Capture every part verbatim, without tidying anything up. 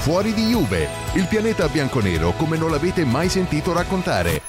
Fuori di Juve, il pianeta bianconero come non l'avete mai sentito raccontare.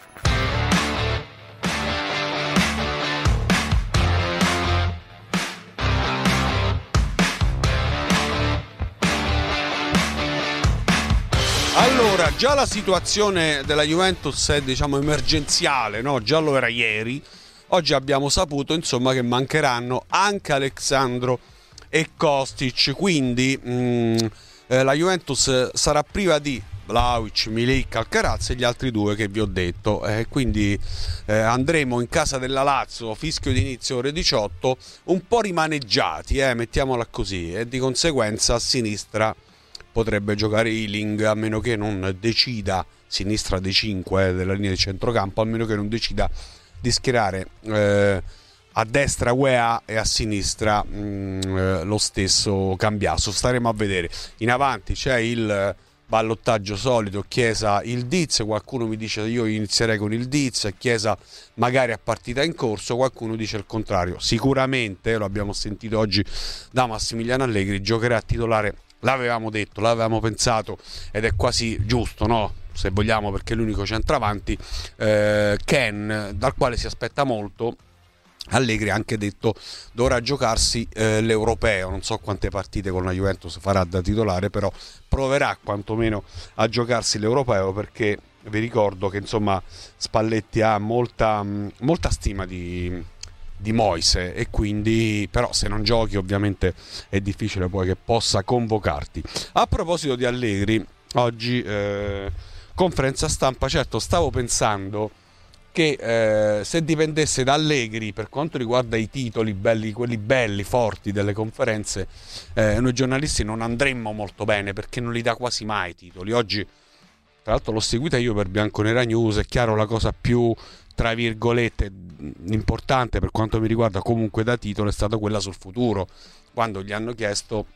Allora, già la situazione della Juventus è, diciamo, emergenziale, no? Già lo era ieri. Oggi abbiamo saputo, insomma, che mancheranno anche Alexandro e Kostic, quindi mh, eh, la Juventus sarà priva di Vlahovic, Milik, Alcaraz e gli altri due che vi ho detto, eh, quindi eh, andremo in casa della Lazio, fischio di inizio ore diciotto, un po' rimaneggiati, eh, mettiamola così, e di conseguenza a sinistra potrebbe giocare Ealing, a meno che non decida, sinistra dei cinque eh, della linea di centrocampo, a meno che non decida di schierare eh, a destra U E A e a sinistra mh, eh, lo stesso Cambiasso. Staremo a vedere. In avanti c'è il ballottaggio solito, Chiesa, il Diz. Qualcuno mi dice io inizierei con il Diz, Chiesa magari a partita in corso, qualcuno dice il contrario. Sicuramente, lo abbiamo sentito oggi da Massimiliano Allegri, giocherà a titolare. L'avevamo detto, l'avevamo pensato ed è quasi giusto, no? Se vogliamo, perché è l'unico centravanti, eh, Ken, dal quale si aspetta molto. Allegri ha anche detto dovrà giocarsi eh, l'europeo, non so quante partite con la Juventus farà da titolare, però proverà quantomeno a giocarsi l'europeo, perché vi ricordo che insomma Spalletti ha molta, molta stima di, di Moise, e quindi però se non giochi ovviamente è difficile poi che possa convocarti. A proposito di Allegri, oggi eh, conferenza stampa, certo stavo pensando che eh, se dipendesse da Allegri per quanto riguarda i titoli belli, quelli belli, forti delle conferenze, eh, noi giornalisti non andremmo molto bene, perché non li dà quasi mai i titoli. Oggi, tra l'altro, l'ho seguita io per Bianconera News, è chiaro la cosa più, tra virgolette, importante per quanto mi riguarda comunque da titolo è stata quella sul futuro, quando gli hanno chiesto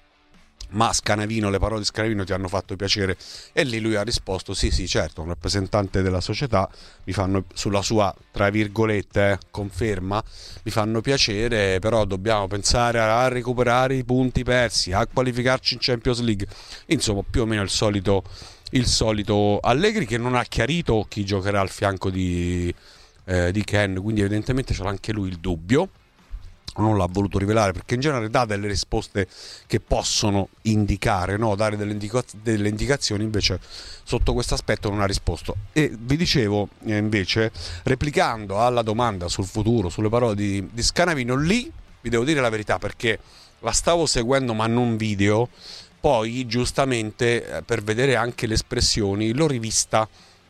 ma Scanavino, le parole di Scanavino ti hanno fatto piacere? E lì lui ha risposto sì sì certo, un rappresentante della società, mi fanno, sulla sua tra virgolette eh, conferma, mi fanno piacere, però dobbiamo pensare a recuperare i punti persi, a qualificarci in Champions League. Insomma, più o meno il solito, il solito Allegri, che non ha chiarito chi giocherà al fianco di, eh, di Ken, quindi evidentemente c'era anche lui il dubbio, non l'ha voluto rivelare, perché in genere dà delle risposte che possono indicare, no? Dare delle, indica- delle indicazioni, invece sotto questo aspetto non ha risposto. E vi dicevo eh, invece, replicando alla domanda sul futuro, sulle parole di, di Scanavino, lì vi devo dire la verità, perché la stavo seguendo ma non video, poi giustamente eh, per vedere anche le espressioni l'ho rivista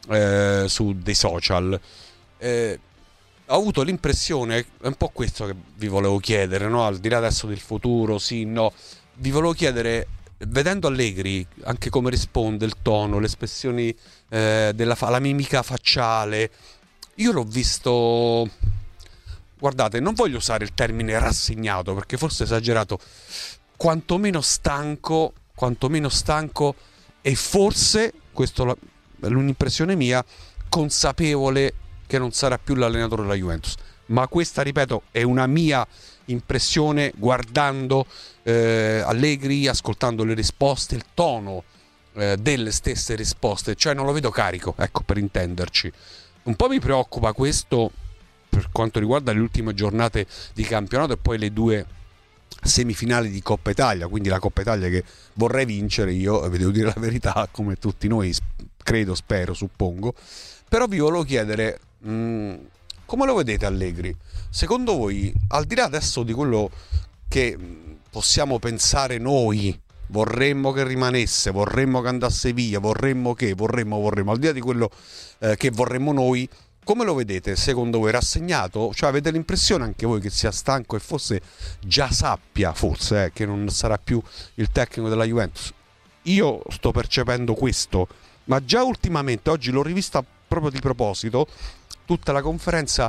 eh, su dei social. eh, Ho avuto l'impressione, è un po' questo che vi volevo chiedere, no? Al di là adesso del futuro, sì, no, vi volevo chiedere, vedendo Allegri, anche come risponde, il tono, le espressioni, eh, della fa- la mimica facciale, io l'ho visto, guardate, non voglio usare il termine rassegnato, perché forse è esagerato, quantomeno stanco, quantomeno stanco, e forse, questa è l'impressione mia, consapevole che non sarà più l'allenatore della Juventus. Ma questa, ripeto, è una mia impressione guardando eh, Allegri, ascoltando le risposte, il tono eh, delle stesse risposte, cioè non lo vedo carico, ecco, per intenderci. Un po' mi preoccupa questo per quanto riguarda le ultime giornate di campionato e poi le due semifinali di Coppa Italia, quindi la Coppa Italia che vorrei vincere io, vi devo dire la verità, come tutti noi, credo, spero, suppongo. Però vi volevo chiedere, mh, come lo vedete Allegri? Secondo voi, al di là adesso di quello che possiamo pensare noi, vorremmo che rimanesse, vorremmo che andasse via, vorremmo che, vorremmo, vorremmo, al di là di quello eh, che vorremmo noi, come lo vedete? Secondo voi rassegnato? Cioè avete l'impressione anche voi che sia stanco e forse già sappia, forse, eh, che non sarà più il tecnico della Juventus? Io sto percependo questo, ma già ultimamente, oggi l'ho rivista proprio di proposito, tutta la conferenza,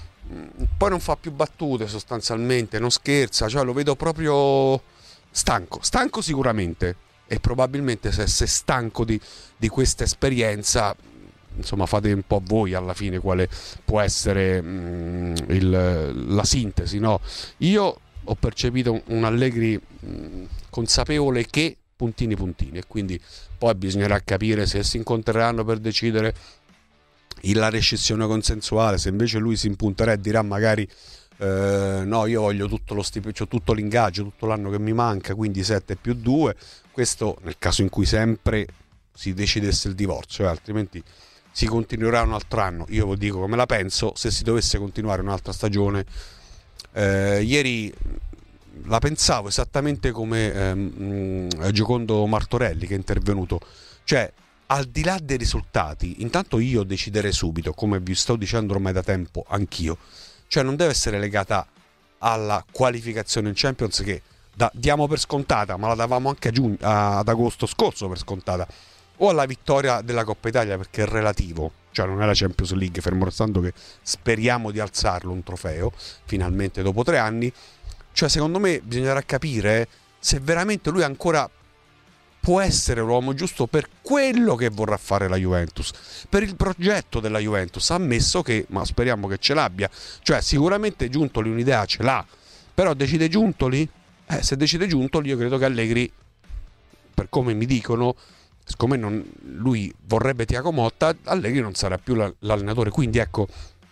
poi non fa più battute sostanzialmente, non scherza, cioè lo vedo proprio stanco, stanco sicuramente, e probabilmente se sei stanco di, di questa esperienza, insomma fate un po' voi alla fine quale può essere mh, il, la sintesi, no? Io ho percepito un Allegri mh, consapevole che puntini puntini, e quindi poi bisognerà capire se si incontreranno per decidere la rescissione consensuale, se invece lui si impunterà e dirà magari eh, no, io voglio tutto lo stipendio, tutto l'ingaggio, tutto l'anno che mi manca, quindi sette più due, questo nel caso in cui sempre si decidesse il divorzio, eh, altrimenti si continuerà un altro anno. Io vi dico come la penso, se si dovesse continuare un'altra stagione, eh, ieri la pensavo esattamente come ehm, Giocondo Martorelli che è intervenuto, cioè al di là dei risultati, intanto io deciderei subito, come vi sto dicendo ormai da tempo anch'io, cioè non deve essere legata alla qualificazione in Champions, che da, diamo per scontata, ma la davamo anche a giugno, a, ad agosto scorso per scontata, o alla vittoria della Coppa Italia, perché è relativo, cioè non è la Champions League, fermo restando che speriamo di alzarlo un trofeo finalmente dopo tre anni. Cioè secondo me bisognerà capire se veramente lui ancora può essere l'uomo giusto per quello che vorrà fare la Juventus, per il progetto della Juventus, ammesso che, ma speriamo che ce l'abbia, cioè sicuramente Giuntoli un'idea ce l'ha, però decide Giuntoli? Eh, se decide Giuntoli io credo che Allegri, per come mi dicono, siccome non, lui vorrebbe Thiago Motta, Allegri non sarà più l'allenatore, quindi ecco,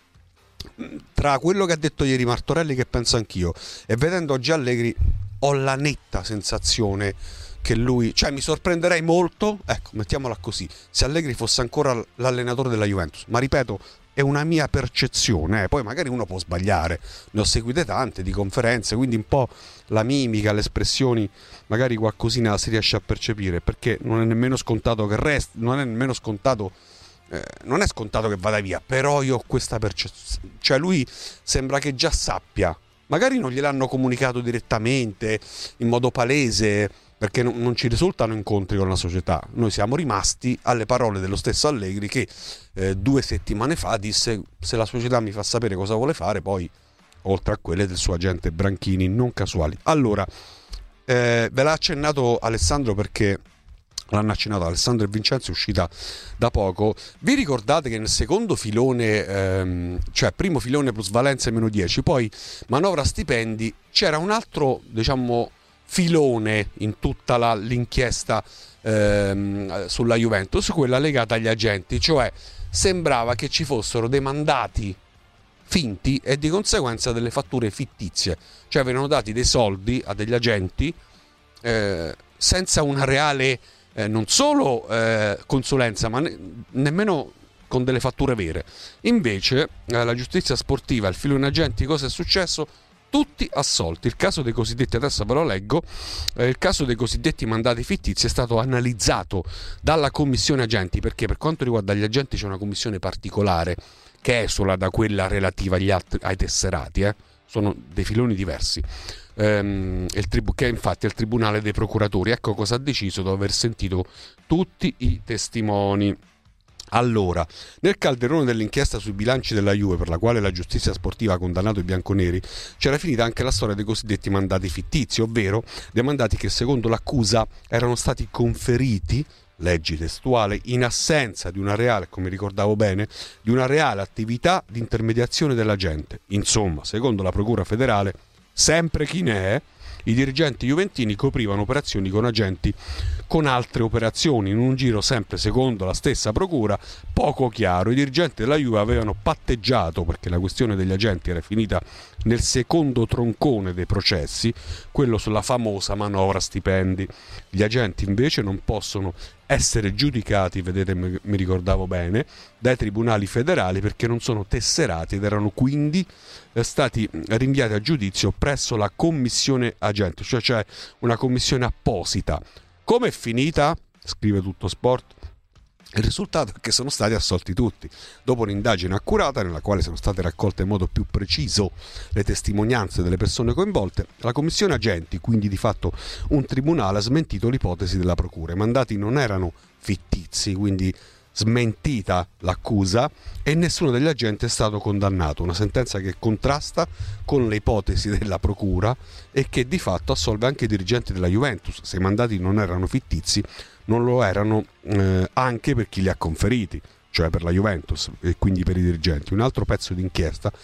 tra quello che ha detto ieri Martorelli, che penso anch'io, e vedendo oggi Allegri, ho la netta sensazione che lui, cioè mi sorprenderei molto, ecco, mettiamola così, se Allegri fosse ancora l'allenatore della Juventus, ma ripeto, è una mia percezione, eh. Poi magari uno può sbagliare, ne ho seguite tante di conferenze, quindi un po' la mimica, le espressioni, magari qualcosina si riesce a percepire, perché non è nemmeno scontato che resti, non è nemmeno scontato, eh, non è scontato che vada via, però io ho questa percezione, cioè lui sembra che già sappia, magari non gliel'hanno comunicato direttamente, in modo palese, perché non, non ci risultano incontri con la società. Noi siamo rimasti alle parole dello stesso Allegri che eh, due settimane fa disse: se la società mi fa sapere cosa vuole fare, poi oltre a quelle del suo agente Branchini non casuali. Allora, eh, ve l'ha accennato Alessandro, perché l'hanno accennato Alessandro e Vincenzo, è uscita da poco. Vi ricordate che nel secondo filone, ehm, cioè primo filone plusvalenza meno dieci, poi manovra stipendi, c'era un altro, diciamo, filone in tutta la, l'inchiesta ehm, sulla Juventus, quella legata agli agenti, cioè sembrava che ci fossero dei mandati finti e di conseguenza delle fatture fittizie, cioè venivano dati dei soldi a degli agenti eh, senza una reale eh, non solo eh, consulenza, ma ne- nemmeno con delle fatture vere. Invece eh, la giustizia sportiva, il filone agenti, cosa è successo? Tutti assolti. Il caso dei cosiddetti, adesso ve lo leggo, eh, il caso dei cosiddetti mandati fittizi è stato analizzato dalla commissione agenti, perché per quanto riguarda gli agenti c'è una commissione particolare che esula da quella relativa agli altri, ai tesserati, eh? Sono dei filoni diversi, ehm, il tribu- che è infatti il tribunale dei procuratori. Ecco cosa ha deciso dopo aver sentito tutti i testimoni. Allora, nel calderone dell'inchiesta sui bilanci della Juve, per la quale la giustizia sportiva ha condannato i bianconeri, c'era finita anche la storia dei cosiddetti mandati fittizi, ovvero dei mandati che secondo l'accusa erano stati conferiti, leggi testuale, in assenza di una reale, come ricordavo bene, di una reale attività di intermediazione dell'agente. Insomma, secondo la Procura federale, sempre chi ne è, i dirigenti juventini coprivano operazioni con agenti con altre operazioni, in un giro sempre secondo la stessa procura poco chiaro. I dirigenti della Juve avevano patteggiato, perché la questione degli agenti era finita nel secondo troncone dei processi, quello sulla famosa manovra stipendi. Gli agenti invece non possono essere giudicati, vedete, mi ricordavo bene, dai tribunali federali, perché non sono tesserati ed erano quindi stati rinviati a giudizio presso la commissione agenti, cioè c'è una commissione apposita. Come è finita? Scrive Tutto Sport. Il risultato è che sono stati assolti tutti. Dopo un'indagine accurata nella quale sono state raccolte in modo più preciso le testimonianze delle persone coinvolte, la commissione agenti, quindi di fatto un tribunale, ha smentito l'ipotesi della procura. I mandati non erano fittizi, quindi smentita l'accusa, e nessuno degli agenti è stato condannato, una sentenza che contrasta con le ipotesi della procura e che di fatto assolve anche i dirigenti della Juventus. Se i mandati non erano fittizi, non lo erano eh, anche per chi li ha conferiti, cioè per la Juventus e quindi per i dirigenti. Un altro pezzo di inchiesta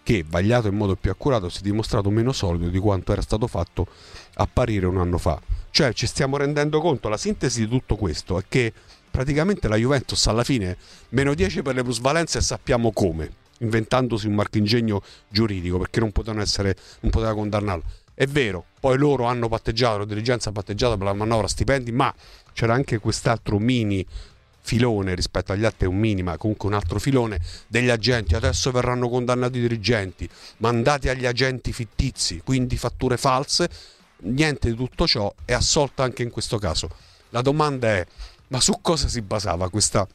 che, vagliato in modo più accurato, si è dimostrato meno solido di quanto era stato fatto apparire un anno fa. Cioè ci stiamo rendendo conto, la sintesi di tutto questo è che praticamente la Juventus alla fine meno dieci per le plusvalenze, e sappiamo come, inventandosi un marchingegno giuridico, perché non potevano essere, non poteva condannarlo. È vero, poi loro hanno patteggiato, la dirigenza ha patteggiato per la manovra stipendi, ma c'era anche quest'altro mini filone rispetto agli altri, è un mini ma comunque un altro filone degli agenti. Adesso verranno condannati i dirigenti, mandati agli agenti fittizi, quindi fatture false. Niente di tutto ciò è assolto anche in questo caso. La domanda è: ma su cosa si basava questa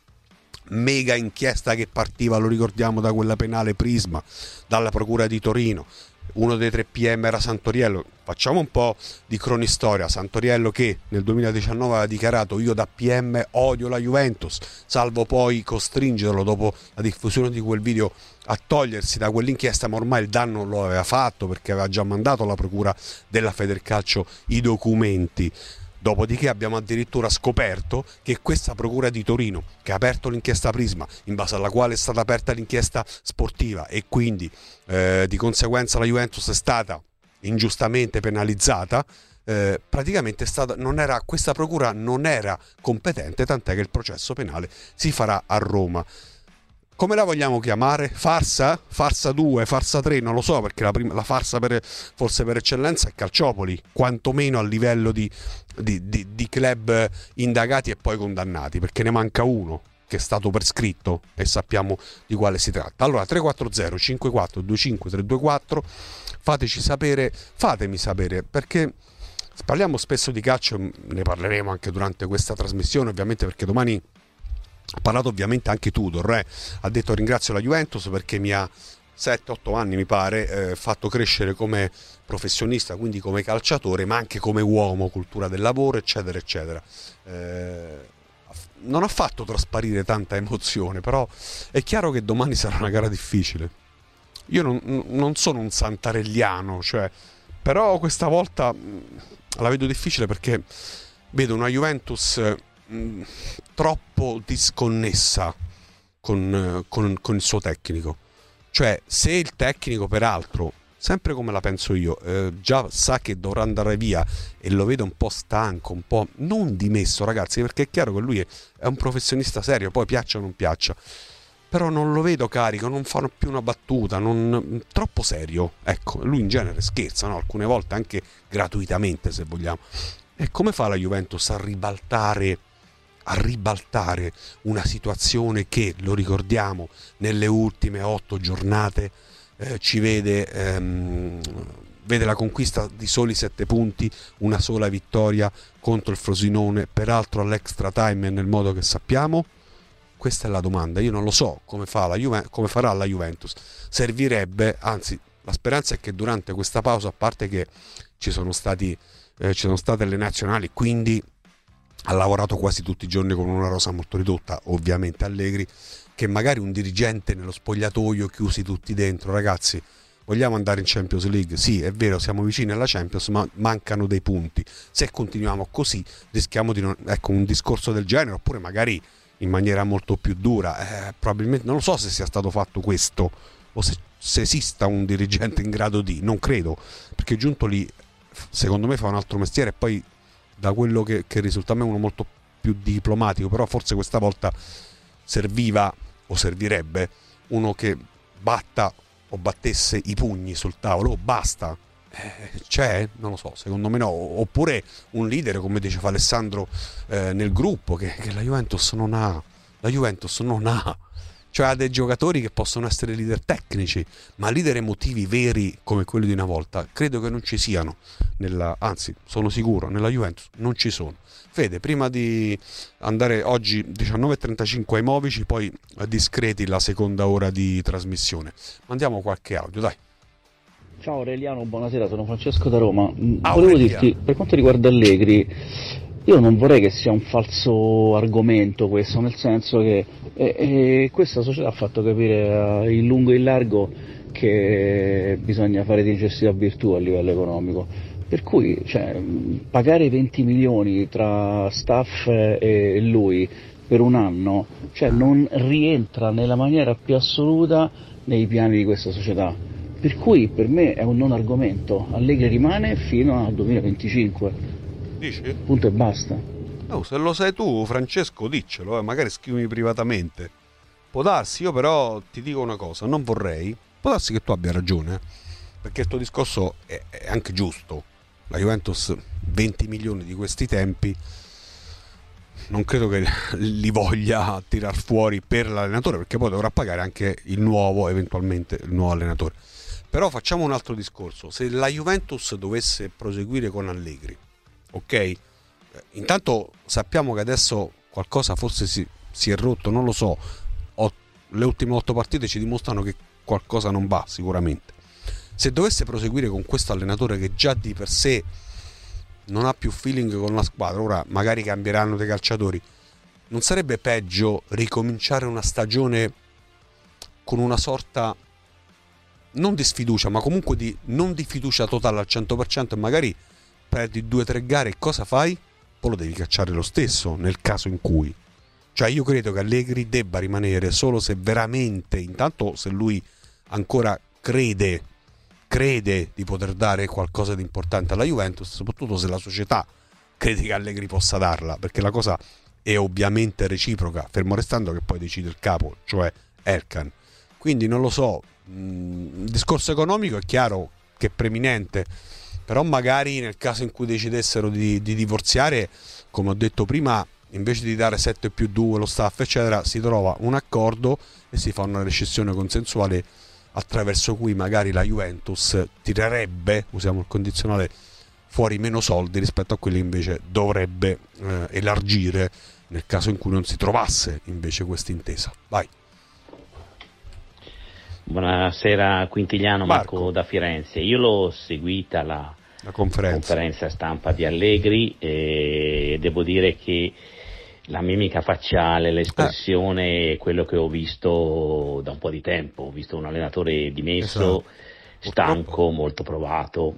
mega inchiesta che partiva, lo ricordiamo, da quella penale Prisma, dalla procura di Torino? Uno dei tre P M era Santoriello. Facciamo un po' di cronistoria. Santoriello che nel duemiladiciannove aveva dichiarato: io da P M odio la Juventus, salvo poi costringerlo dopo la diffusione di quel video a togliersi da quell'inchiesta, ma ormai il danno lo aveva fatto perché aveva già mandato alla procura della Federcalcio i documenti. Dopodiché abbiamo addirittura scoperto che questa procura di Torino, che ha aperto l'inchiesta Prisma, in base alla quale è stata aperta l'inchiesta sportiva, e quindi eh, di conseguenza la Juventus è stata ingiustamente penalizzata, eh, praticamente è stata, non era, questa procura non era competente, tant'è che il processo penale si farà a Roma. Come la vogliamo chiamare? Farsa? Farsa due, farsa tre, non lo so, perché la, prima, la farsa per, forse per eccellenza è Calciopoli, quantomeno a livello di, di, di, di club indagati e poi condannati, perché ne manca uno che è stato prescritto e sappiamo di quale si tratta. Allora tre quattro zero cinque quattro due cinque tre due quattro, fateci sapere, fatemi sapere, perché parliamo spesso di calcio, ne parleremo anche durante questa trasmissione ovviamente, perché domani ha parlato ovviamente anche Tudor, eh. ha detto: ringrazio la Juventus perché mi ha sette otto anni mi pare eh, fatto crescere come professionista, quindi come calciatore, ma anche come uomo, cultura del lavoro eccetera eccetera. Eh, non ha fatto trasparire tanta emozione, però è chiaro che domani sarà una gara difficile. Io non, non sono un santarelliano, cioè, però questa volta la vedo difficile perché vedo una Juventus mh, troppo disconnessa con, con, con il suo tecnico. Cioè, se il tecnico, peraltro, sempre come la penso io, eh, già sa che dovrà andare via e lo vedo un po' stanco, un po' non dimesso, ragazzi, perché è chiaro che lui è, è un professionista serio, poi piaccia o non piaccia, però non lo vedo carico, non fanno più una battuta, non, troppo serio. Ecco, lui in genere scherza, no? Alcune volte anche gratuitamente, se vogliamo. E come fa la Juventus a ribaltare a ribaltare una situazione che, lo ricordiamo, nelle ultime otto giornate eh, ci vede ehm, vede la conquista di soli sette punti, una sola vittoria contro il Frosinone, peraltro all'extra time e nel modo che sappiamo? Questa è la domanda. Io non lo so come, fa la Juve, come farà la Juventus. Servirebbe, anzi la speranza è che durante questa pausa, a parte che ci sono stati eh, ci sono state le nazionali, quindi ha lavorato quasi tutti i giorni con una rosa molto ridotta, ovviamente Allegri, che magari un dirigente nello spogliatoio, chiusi tutti dentro: ragazzi, vogliamo andare in Champions League? Sì, è vero, siamo vicini alla Champions, ma mancano dei punti. Se continuiamo così rischiamo di non... Ecco, un discorso del genere, oppure magari in maniera molto più dura. Eh, probabilmente, non lo so se sia stato fatto questo, o se, se esista un dirigente in grado di... Non credo, perché giunto lì, secondo me fa un altro mestiere, e poi da quello che, che risulta a me uno molto più diplomatico, però forse questa volta serviva o servirebbe uno che batta o battesse i pugni sul tavolo. Basta, eh, c'è? Non lo so, secondo me no. Oppure un leader, come diceva Alessandro, eh, nel gruppo, che, che la Juventus non ha. La Juventus non ha. Cioè ha dei giocatori che possono essere leader tecnici, ma leader emotivi veri come quelli di una volta credo che non ci siano, nella, anzi sono sicuro, nella Juventus non ci sono. Fede, prima di andare oggi diciannove e trentacinque ai Movici, poi discreti la seconda ora di trasmissione, mandiamo qualche audio, dai. Ciao Aureliano, buonasera, sono Francesco da Roma. Ah, Volevo Aurelia. dirti, per quanto riguarda Allegri, io non vorrei che sia un falso argomento questo, nel senso che eh, eh, questa società ha fatto capire eh, in lungo e in largo che bisogna fare di necessità virtù a livello economico, per cui cioè, pagare venti milioni tra staff e lui per un anno, cioè, non rientra nella maniera più assoluta nei piani di questa società. Per cui per me è un non argomento. Allegri rimane fino al duemilaventicinque. Dici? Punto e basta. Oh, se lo sai tu, Francesco, diccelo, eh, magari scrivimi privatamente. Può darsi, io però ti dico una cosa, non vorrei, può darsi che tu abbia ragione, perché il tuo discorso è, è anche giusto. La Juventus venti milioni di questi tempi non credo che li voglia tirar fuori per l'allenatore, perché poi dovrà pagare anche il nuovo, eventualmente il nuovo allenatore. Però facciamo un altro discorso: se la Juventus dovesse proseguire con Allegri, ok, intanto sappiamo che adesso qualcosa forse si, si è rotto, non lo so, o, le ultime otto partite ci dimostrano che qualcosa non va sicuramente. Se dovesse proseguire con questo allenatore che già di per sé non ha più feeling con la squadra, ora magari cambieranno dei calciatori, non sarebbe peggio ricominciare una stagione con una sorta non di sfiducia, ma comunque di non di fiducia totale al cento per cento, e magari perdi due o tre gare e cosa fai? Poi lo devi cacciare lo stesso nel caso in cui, cioè io credo che Allegri debba rimanere solo se veramente, intanto se lui ancora crede crede di poter dare qualcosa di importante alla Juventus, soprattutto se la società crede che Allegri possa darla, perché la cosa è ovviamente reciproca, fermo restando che poi decide il capo, cioè Erkan. Quindi non lo so, il discorso economico è chiaro che è preminente, però magari nel caso in cui decidessero di, di divorziare, come ho detto prima, invece di dare sette più due lo staff eccetera, si trova un accordo e si fa una rescissione consensuale attraverso cui magari la Juventus tirerebbe, usiamo il condizionale, fuori meno soldi rispetto a quelli invece dovrebbe eh, elargire nel caso in cui non si trovasse invece questa intesa. Vai. Buonasera Quintiliano, Marco, Marco da Firenze. Io l'ho seguita la, la conferenza. conferenza stampa di Allegri e devo dire che la mimica facciale, l'espressione, eh. quello che ho visto da un po' di tempo. Ho visto un allenatore dimesso, esatto, stanco, molto provato.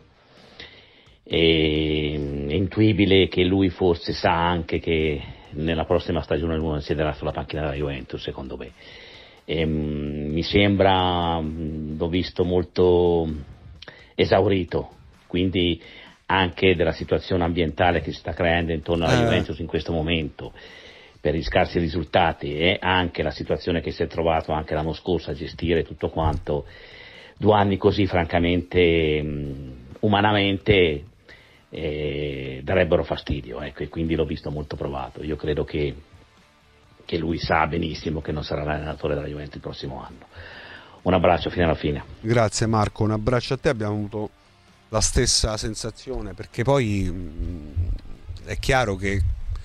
E, è intuibile che lui forse sa anche che nella prossima stagione lui non siederà sulla panchina della Juventus, secondo me. E, mi sembra, l'ho visto molto esaurito, quindi anche della situazione ambientale che si sta creando intorno alla eh. Juventus in questo momento, per gli scarsi risultati, e anche la situazione che si è trovato anche l'anno scorso a gestire tutto quanto. Due anni così francamente mh, umanamente eh, darebbero fastidio, ecco, e quindi l'ho visto molto provato. Io credo che, che lui sa benissimo che non sarà l'allenatore della Juventus il prossimo anno. Un abbraccio fino alla fine. Grazie Marco, un abbraccio a te. Abbiamo avuto la stessa sensazione, perché poi mh, è chiaro che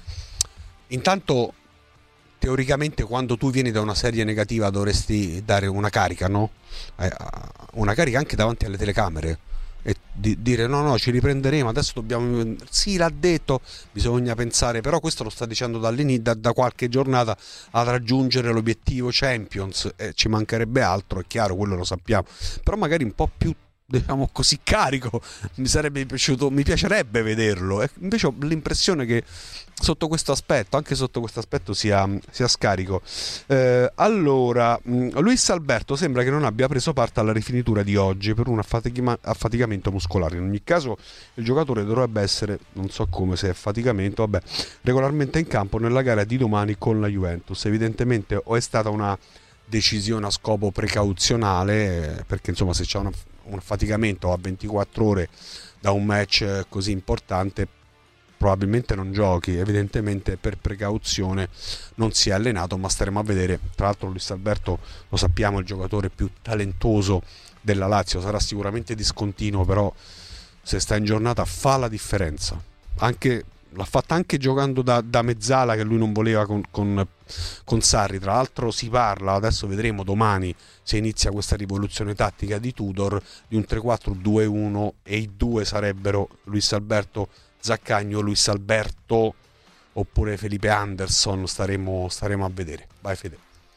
intanto teoricamente quando tu vieni da una serie negativa dovresti dare una carica, no? Eh, una carica anche davanti alle telecamere e di, dire no no ci riprenderemo, adesso dobbiamo, sì l'ha detto, bisogna pensare, però questo lo sta dicendo dall'inizio, da, da qualche giornata, a raggiungere l'obiettivo Champions, eh, ci mancherebbe altro, è chiaro, quello lo sappiamo, però magari un po' più, diciamo così, carico mi sarebbe piaciuto, mi piacerebbe vederlo, e invece ho l'impressione che sotto questo aspetto, anche sotto questo aspetto sia, sia scarico. Eh, allora, Luis Alberto sembra che non abbia preso parte alla rifinitura di oggi per un affatica- affaticamento muscolare. In ogni caso il giocatore dovrebbe essere, non so come, se è affaticamento, vabbè, regolarmente in campo nella gara di domani con la Juventus. Evidentemente o è stata una decisione a scopo precauzionale, perché insomma se c'è una, un affaticamento a ventiquattro ore da un match così importante probabilmente non giochi, evidentemente per precauzione non si è allenato, ma staremo a vedere. Tra l'altro Luis Alberto, lo sappiamo, è il giocatore più talentuoso della Lazio, sarà sicuramente discontinuo, però se sta in giornata fa la differenza, anche l'ha fatta anche giocando da, da mezzala che lui non voleva con, con, con Sarri. Tra l'altro si parla, adesso vedremo domani se inizia questa rivoluzione tattica di Tudor, di un tre quattro due uno, e i due sarebbero Luis Alberto Zaccagno, Luis Alberto oppure Felipe Anderson, staremo, staremo a vedere. Vai Fede.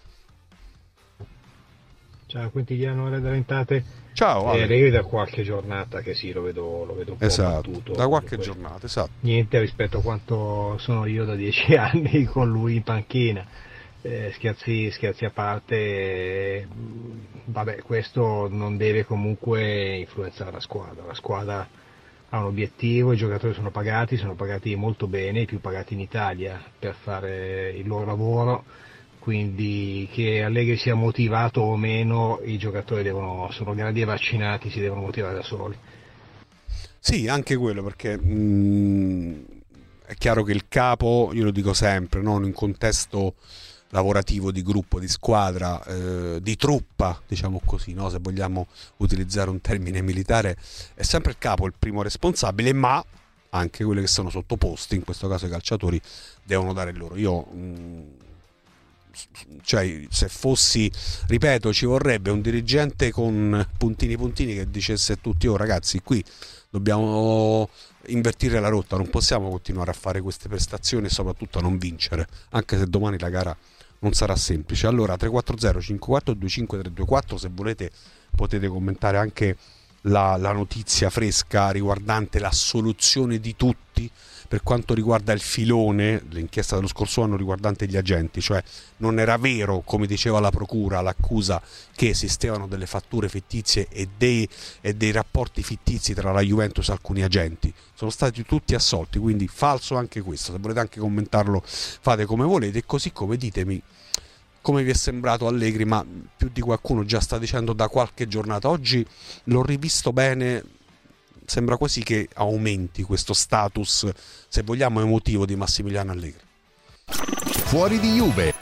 Ciao Quintiliano, ore Rentate. Ciao. Eh, Allegri da qualche giornata che sì, lo vedo, lo vedo un po' esatto, battuto. Da qualche comunque, giornata, esatto. Niente rispetto a quanto sono io da dieci anni con lui in panchina. eh, scherzi, scherzi a parte, eh, vabbè, questo non deve comunque influenzare la squadra. La squadra ha un obiettivo, i giocatori sono pagati, sono pagati molto bene, i più pagati in Italia per fare il loro lavoro, quindi che Allegri sia motivato o meno, i giocatori devono, sono grandi e vaccinati, si devono motivare da soli. Sì, anche quello, perché mh, è chiaro che il capo, io lo dico sempre, no? In un contesto lavorativo, di gruppo, di squadra, eh, di truppa, diciamo così, no? Se vogliamo utilizzare un termine militare, è sempre il capo il primo responsabile, ma anche quelli che sono sottoposti, in questo caso i calciatori, devono dare il loro. Io mh, cioè, se fossi, ripeto, ci vorrebbe un dirigente con puntini puntini che dicesse a tutti: oh ragazzi, qui dobbiamo invertire la rotta, non possiamo continuare a fare queste prestazioni e soprattutto a non vincere, anche se domani la gara non sarà semplice. Allora tre quattro zero cinque quattro due cinque tre due quattro, se volete potete commentare anche la, la notizia fresca riguardante l'assoluzione di tutti per quanto riguarda il filone, l'inchiesta dello scorso anno riguardante gli agenti, cioè non era vero, come diceva la procura, l'accusa che esistevano delle fatture fittizie e dei, e dei rapporti fittizi tra la Juventus e alcuni agenti. Sono stati tutti assolti, quindi falso anche questo. Se volete anche commentarlo fate come volete, e così come ditemi come vi è sembrato Allegri, ma più di qualcuno già sta dicendo da qualche giornata. Oggi l'ho rivisto bene, sembra quasi che aumenti questo status, se vogliamo, emotivo di Massimiliano Allegri. Fuori di Juve.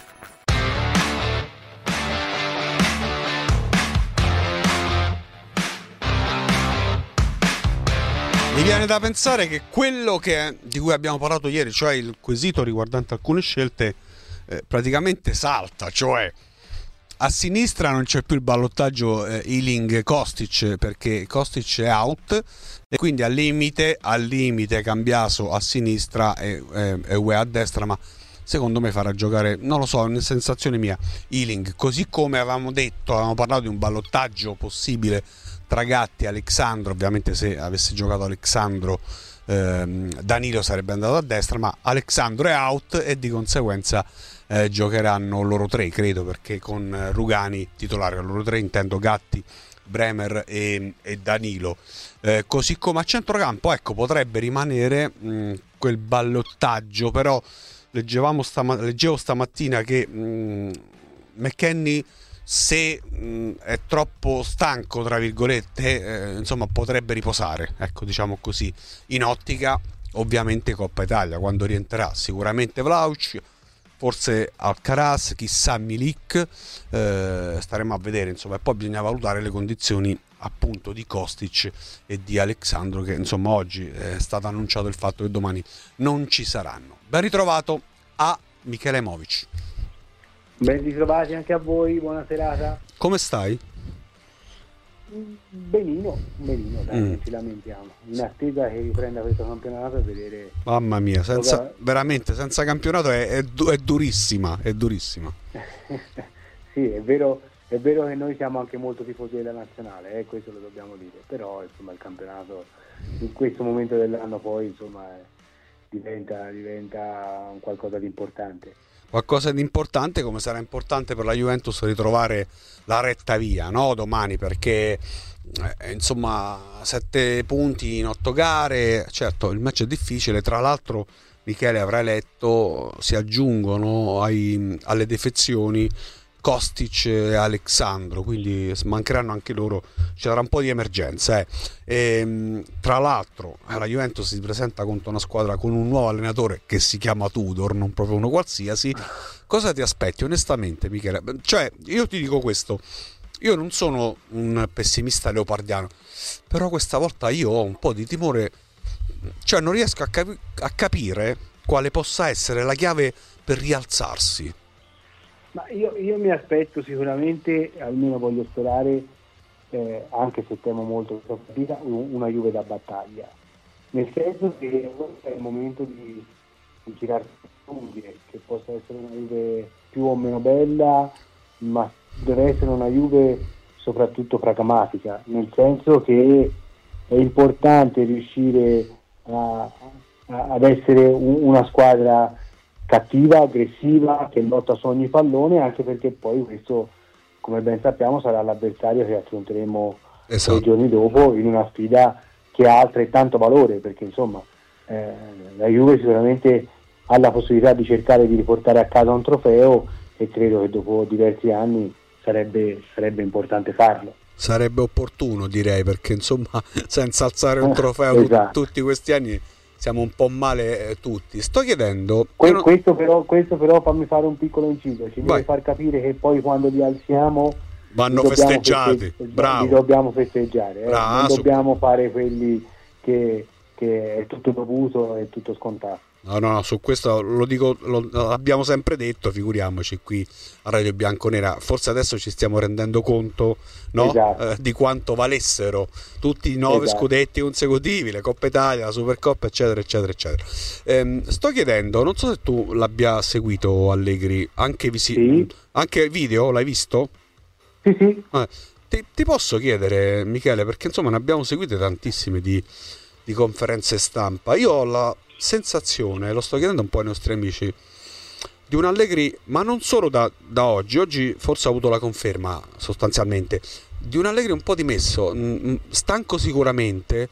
Mi viene da pensare che quello che, di cui abbiamo parlato ieri, cioè il quesito riguardante alcune scelte, eh, praticamente salta, cioè a sinistra non c'è più il ballottaggio eh, Ealing-Kostic, perché Kostic è out e quindi al limite, al limite Cambiaso a sinistra e, e, e Ue a destra, ma secondo me farà giocare, non lo so, è una sensazione mia, Ealing, così come avevamo detto, avevamo parlato di un ballottaggio possibile tra Gatti e Alexandro. Ovviamente se avesse giocato Alexandro, ehm, Danilo sarebbe andato a destra, ma Alexandro è out e di conseguenza Eh, giocheranno loro tre, credo, perché con Rugani titolare, loro tre intendo Gatti, Bremer e, e Danilo, eh, così come a centrocampo, ecco, potrebbe rimanere mh, quel ballottaggio, però leggevamo stama- leggevo stamattina che mh, McKennie, se mh, è troppo stanco tra virgolette, eh, insomma potrebbe riposare, ecco, diciamo così, in ottica ovviamente Coppa Italia, quando rientrerà sicuramente Vlahovic, forse Alcaraz, chissà Milik, eh, staremo a vedere, insomma, e poi bisogna valutare le condizioni appunto di Kostic e di Alexandro, che insomma oggi è stato annunciato il fatto che domani non ci saranno. Ben ritrovato a Michele Movic. Ben ritrovati anche a voi, buona serata. Come stai? Benino, benino, dai, mm. non ci lamentiamo, in attesa che riprenda questo campionato e vedere. Mamma mia, senza, cosa... veramente senza campionato è, è, è durissima, è durissima. Sì, è vero, è vero che noi siamo anche molto tifosi della nazionale, eh, questo lo dobbiamo dire, però insomma il campionato in questo momento dell'anno poi insomma diventa, diventa un qualcosa di importante. Qualcosa di importante, come sarà importante per la Juventus ritrovare la retta via, no? Domani, perché eh, insomma sette punti in otto gare, certo il match è difficile, tra l'altro Michele avrai letto si aggiungono ai, alle defezioni Kostic e Alexandro, quindi mancheranno anche loro, ci sarà un po' di emergenza. Eh. E, tra l'altro la Juventus si presenta contro una squadra con un nuovo allenatore che si chiama Tudor, non proprio uno qualsiasi. Cosa ti aspetti onestamente, Michele? Cioè, io ti dico questo, io non sono un pessimista leopardiano, però questa volta io ho un po' di timore, cioè non riesco a, capi- a capire quale possa essere la chiave per rialzarsi. Ma io, io mi aspetto sicuramente, almeno voglio sperare, eh, anche se temo molto questa partita, una Juve da battaglia, nel senso che è il momento di, di girare unghie, che possa essere una Juve più o meno bella, ma deve essere una Juve soprattutto pragmatica, nel senso che è importante riuscire a, a, ad essere un, una squadra cattiva, aggressiva, che lotta su ogni pallone, anche perché poi questo, come ben sappiamo, sarà l'avversario che affronteremo esatto. i giorni dopo in una sfida che ha altrettanto valore, perché insomma eh, la Juve sicuramente ha la possibilità di cercare di riportare a casa un trofeo e credo che dopo diversi anni sarebbe, sarebbe importante farlo. Sarebbe opportuno, direi, perché insomma senza alzare un trofeo eh, esatto. tu, tutti questi anni siamo un po' male eh, tutti. Sto chiedendo que- non... questo, però, questo però fammi fare un piccolo inciso, ci Vai. deve far capire che poi quando li alziamo vanno li dobbiamo festeggiati, festeggiare, bravo, li dobbiamo festeggiare, eh? Bravo, non su... dobbiamo fare quelli che, che è tutto dovuto e tutto scontato. No, no, no, su questo lo dico, lo abbiamo sempre detto, figuriamoci qui a Radio Bianconera, forse adesso ci stiamo rendendo conto, no? Esatto. eh, di quanto valessero tutti i nove Esatto. scudetti consecutivi, le Coppa Italia, la Supercoppa, eccetera, eccetera, eccetera. Ehm, sto chiedendo, non so se tu l'abbia seguito, Allegri, anche, visi- Sì. anche video, l'hai visto? Sì, sì. Eh, ti, ti posso chiedere, Michele, perché insomma ne abbiamo seguite tantissime di, di conferenze stampa, io ho la sensazione, lo sto chiedendo un po' ai nostri amici, di un Allegri, ma non solo da, da oggi, oggi forse ha avuto la conferma sostanzialmente, di un Allegri un po' dimesso, mh, stanco sicuramente,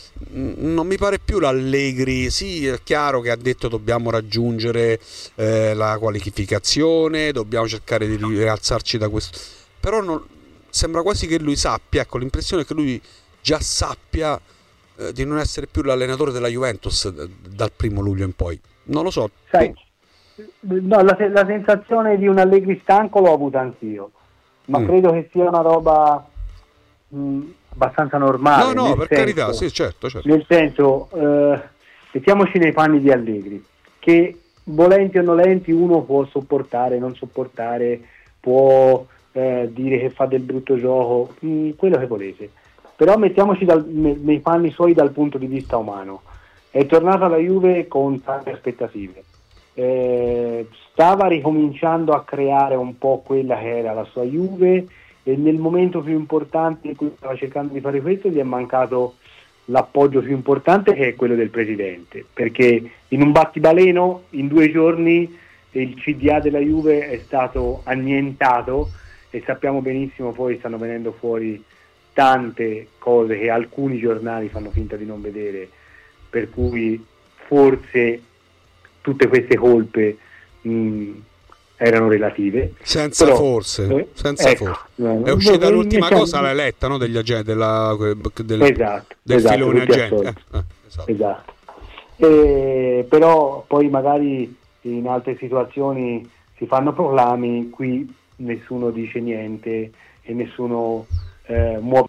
mh, non mi pare più l'Allegri, sì è chiaro che ha detto dobbiamo raggiungere eh, la qualificazione, dobbiamo cercare di rialzarci da questo, però non, sembra quasi che lui sappia, ecco l'impressione che lui già sappia di non essere più l'allenatore della Juventus dal primo luglio in poi, non lo so. Sai, no, la, la sensazione di un Allegri stanco l'ho avuta anch'io, ma mm. credo che sia una roba mh, abbastanza normale. No, no, per senso, carità, sì, certo, certo. Nel senso, eh, mettiamoci nei panni di Allegri, che volenti o nolenti uno può sopportare, non sopportare, può eh, dire che fa del brutto gioco, mh, quello che volete. Però mettiamoci dal, nei panni suoi dal punto di vista umano. È tornato alla Juve con tante aspettative, eh, stava ricominciando a creare un po' quella che era la sua Juve e nel momento più importante in cui stava cercando di fare questo gli è mancato l'appoggio più importante, che è quello del presidente, perché in un battibaleno in due giorni il C D A della Juve è stato annientato e sappiamo benissimo, poi stanno venendo fuori tante cose che alcuni giornali fanno finta di non vedere, per cui forse tutte queste colpe mh, erano relative. Senza Però, forse, eh, senza ecco, forse. No, è uscita no, l'ultima diciamo, cosa, l'hai letta, no? Degli agenti, della, del, esatto, del esatto, filone agenti. Eh, eh, esatto. esatto. E, però poi magari in altre situazioni si fanno proclami, qui nessuno dice niente e nessuno eh, muove.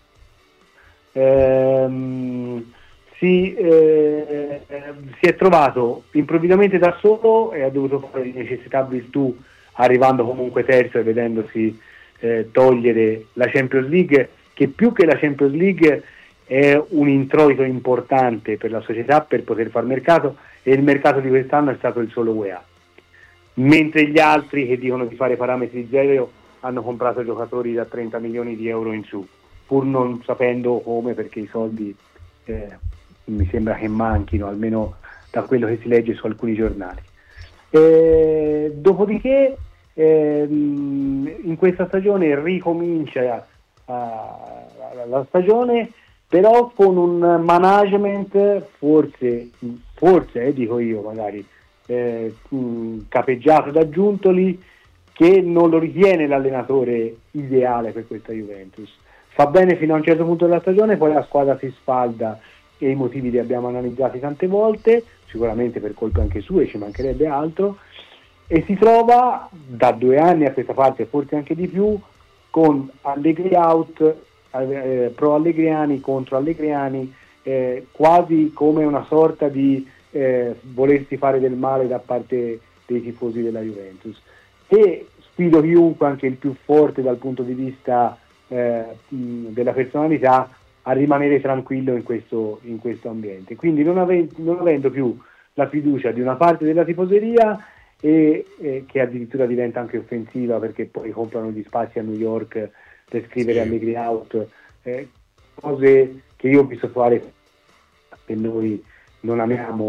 Ehm, si, eh, si è trovato improvvisamente da solo e ha dovuto fare di necessità virtù, arrivando comunque terzo e vedendosi eh, togliere la Champions League, che più che la Champions League è un introito importante per la società per poter fare mercato, e il mercato di quest'anno è stato il solo U E A, mentre gli altri che dicono di fare parametri zero hanno comprato giocatori da trenta milioni di euro in su, pur non sapendo come, perché i soldi eh, mi sembra che manchino, almeno da quello che si legge su alcuni giornali. E, dopodiché eh, in questa stagione ricomincia uh, la stagione, però con un management forse, forse eh, dico io magari, eh, capeggiato da Giuntoli, che non lo ritiene l'allenatore ideale per questa Juventus. Fa bene fino a un certo punto della stagione, poi la squadra si sfalda e i motivi li abbiamo analizzati tante volte, sicuramente per colpe anche sue, ci mancherebbe altro, e si trova da due anni a questa parte, forse anche di più, con Allegri out, eh, pro Allegriani contro Allegriani, eh, quasi come una sorta di eh, volersi fare del male da parte dei tifosi della Juventus. E sfido chiunque, anche il più forte dal punto di vista eh, della personalità, a rimanere tranquillo in questo, in questo ambiente. Quindi non, ave- non avendo più la fiducia di una parte della tifoseria, e eh, che addirittura diventa anche offensiva, perché poi comprano gli spazi a New York per scrivere Sì. Allegri out, eh, cose che io ho visto fare, e noi non amiamo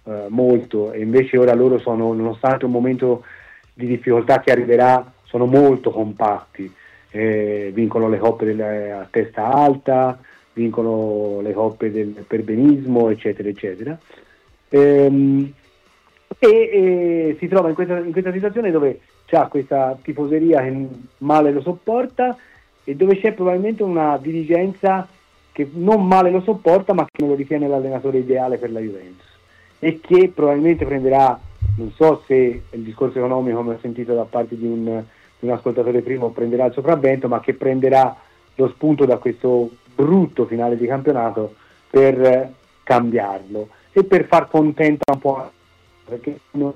eh, molto, e invece ora loro sono, nonostante un momento di difficoltà che arriverà, sono molto compatti, eh, vincono le coppe delle, a testa alta, vincono le coppe del perbenismo, eccetera eccetera, ehm, e, e si trova in questa, in questa situazione dove c'ha questa tifoseria che male lo sopporta e dove c'è probabilmente una dirigenza che non male lo sopporta ma che non lo ritiene l'allenatore ideale per la Juventus, e che probabilmente prenderà, non so se il discorso economico, come ho sentito da parte di un, di un ascoltatore prima, prenderà il sopravvento, ma che prenderà lo spunto da questo brutto finale di campionato per cambiarlo e per far contenta un po', perché noi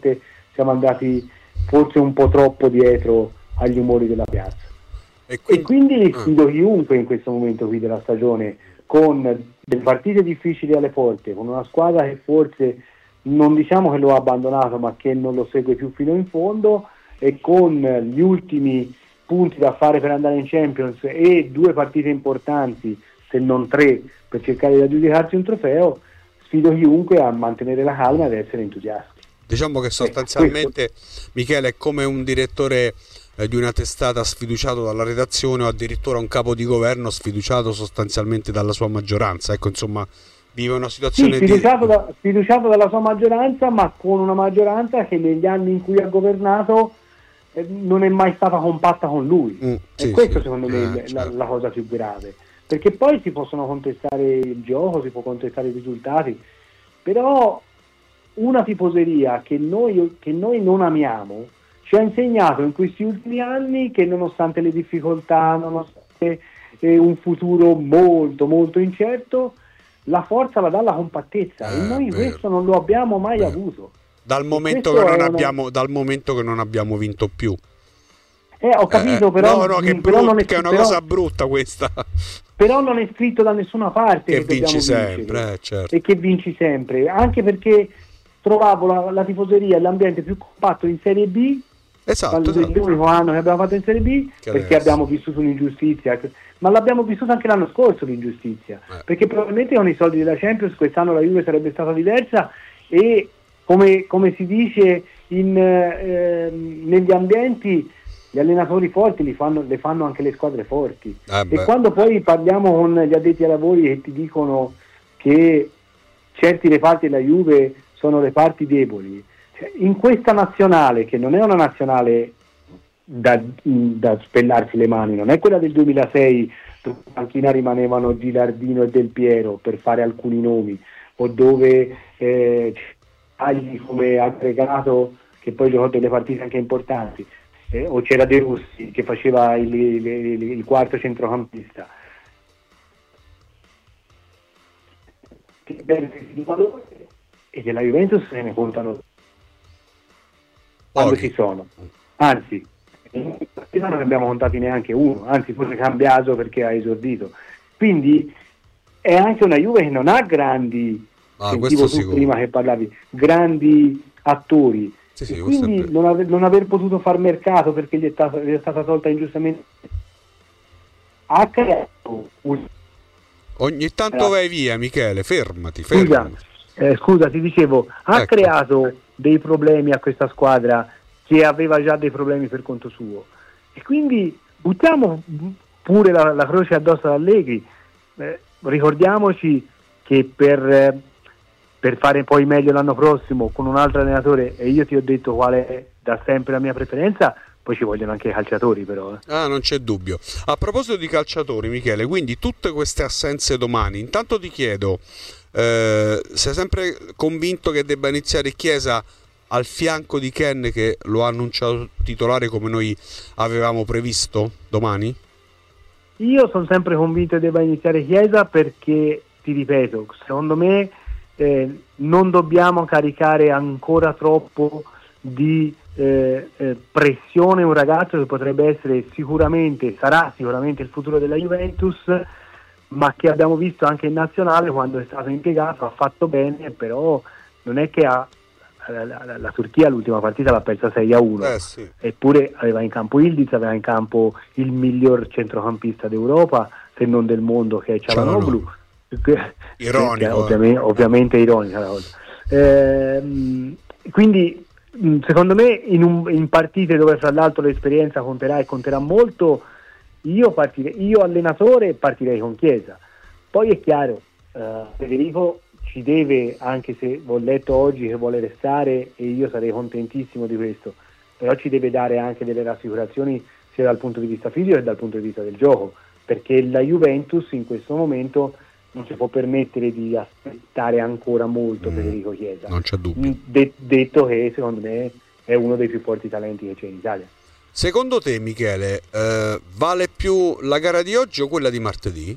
siamo andati forse un po' troppo dietro agli umori della piazza. E quindi, e quindi sfido chiunque in questo momento qui della stagione, con delle partite difficili alle porte, con una squadra che forse non diciamo che lo ha abbandonato ma che non lo segue più fino in fondo, e con gli ultimi punti da fare per andare in Champions e due partite importanti, se non tre, per cercare di aggiudicarsi un trofeo, sfido chiunque a mantenere la calma e ad essere entusiasti. Diciamo che sostanzialmente eh, Michele è come un direttore eh, di una testata sfiduciato dalla redazione, o addirittura un capo di governo sfiduciato sostanzialmente dalla sua maggioranza. Ecco, insomma, vive una situazione sì, sfiduciato, di... da, sfiduciato dalla sua maggioranza, ma con una maggioranza che negli anni in cui ha governato eh, non è mai stata compatta con lui. Mm, e sì, questo sì, secondo me eh, è la, certo. la cosa più grave, perché poi si possono contestare il gioco, si può contestare i risultati, però una tifoseria che noi, che noi non amiamo ci ha insegnato in questi ultimi anni che nonostante le difficoltà, nonostante eh, un futuro molto molto incerto, la forza la dà la compattezza, eh, e noi vero. questo non lo abbiamo mai vero. avuto. Dal momento, che non una... abbiamo, dal momento che non abbiamo vinto più. Eh, ho capito, eh, però, no, no, che, però brut, non è, che è una però, cosa brutta questa. Però non è scritto da nessuna parte che, che vinci sempre, vincere, eh, certo. e che vinci sempre, anche perché trovavo la, la tifoseria e l'ambiente più compatto in Serie B. Esatto, esatto. L'unico anno che abbiamo fatto in Serie B, che perché adesso. abbiamo vissuto un'ingiustizia, ma l'abbiamo vissuta anche l'anno scorso l'ingiustizia, eh. perché probabilmente con i soldi della Champions quest'anno la Juve sarebbe stata diversa, e come, come si dice in, eh, negli ambienti, gli allenatori forti li fanno, le fanno anche le squadre forti, eh e quando poi parliamo con gli addetti ai lavori che ti dicono che certi reparti della Juve sono reparti deboli, in questa nazionale, che non è una nazionale da, da spellarsi le mani, non è quella del duemilasei dove in panchina rimanevano Gilardino e Del Piero, per fare alcuni nomi, o dove eh, agli come aggregato che poi giocò delle partite anche importanti, eh, o c'era De Rossi che faceva il, il, il, il quarto centrocampista. E della Juventus se ne contano quando ci sono, anzi non ne abbiamo contati neanche uno, anzi forse cambiato perché ha esordito, quindi è anche una Juve che non ha grandi, ah, sentivo tu sicuro. prima che parlavi, grandi attori, sì, sì, quindi non aver, non aver potuto far mercato perché gli è stata, gli è stata tolta ingiustamente, ha creato un... ogni tanto eh. vai via Michele, fermati, fermati. Scusa, eh, scusa ti dicevo, ha ecco. creato dei problemi a questa squadra che aveva già dei problemi per conto suo, e quindi buttiamo pure la, la croce addosso ad Allegri, eh, ricordiamoci che per, eh, per fare poi meglio l'anno prossimo con un altro allenatore, e io ti ho detto qual è da sempre la mia preferenza, poi ci vogliono anche i calciatori però. Eh. Ah, non c'è dubbio. A proposito di calciatori Michele, quindi tutte queste assenze domani, intanto ti chiedo, eh, sei sempre convinto che debba iniziare Chiesa al fianco di Ken, che lo ha annunciato titolare come noi avevamo previsto domani? Io sono sempre convinto che debba iniziare Chiesa, perché ti ripeto, secondo me eh, non dobbiamo caricare ancora troppo di eh, eh, pressione un ragazzo che potrebbe essere sicuramente, sarà sicuramente il futuro della Juventus, ma che abbiamo visto anche in nazionale quando è stato impiegato, ha fatto bene, però non è che ha La, la, la Turchia l'ultima partita l'ha persa sei a uno, eh, sì. eppure aveva in campo Ildiz, aveva in campo il miglior centrocampista d'Europa, se non del mondo, che è Çalhanoğlu. Ironico, ovviamente, ovviamente ironica la cosa. Eh, quindi secondo me in, un, in partite dove fra l'altro l'esperienza conterà e conterà molto, io, partirei, io allenatore partirei con Chiesa. Poi è chiaro, eh, Federico ci deve, anche se ho letto oggi che vuole restare e io sarei contentissimo di questo, però ci deve dare anche delle rassicurazioni sia dal punto di vista fisico che dal punto di vista del gioco, perché la Juventus in questo momento non si può permettere di aspettare ancora molto mm, Federico Chiesa. Non c'è dubbio. De- detto che secondo me è uno dei più forti talenti che c'è in Italia. Secondo te, Michele, eh, vale più la gara di oggi o quella di martedì?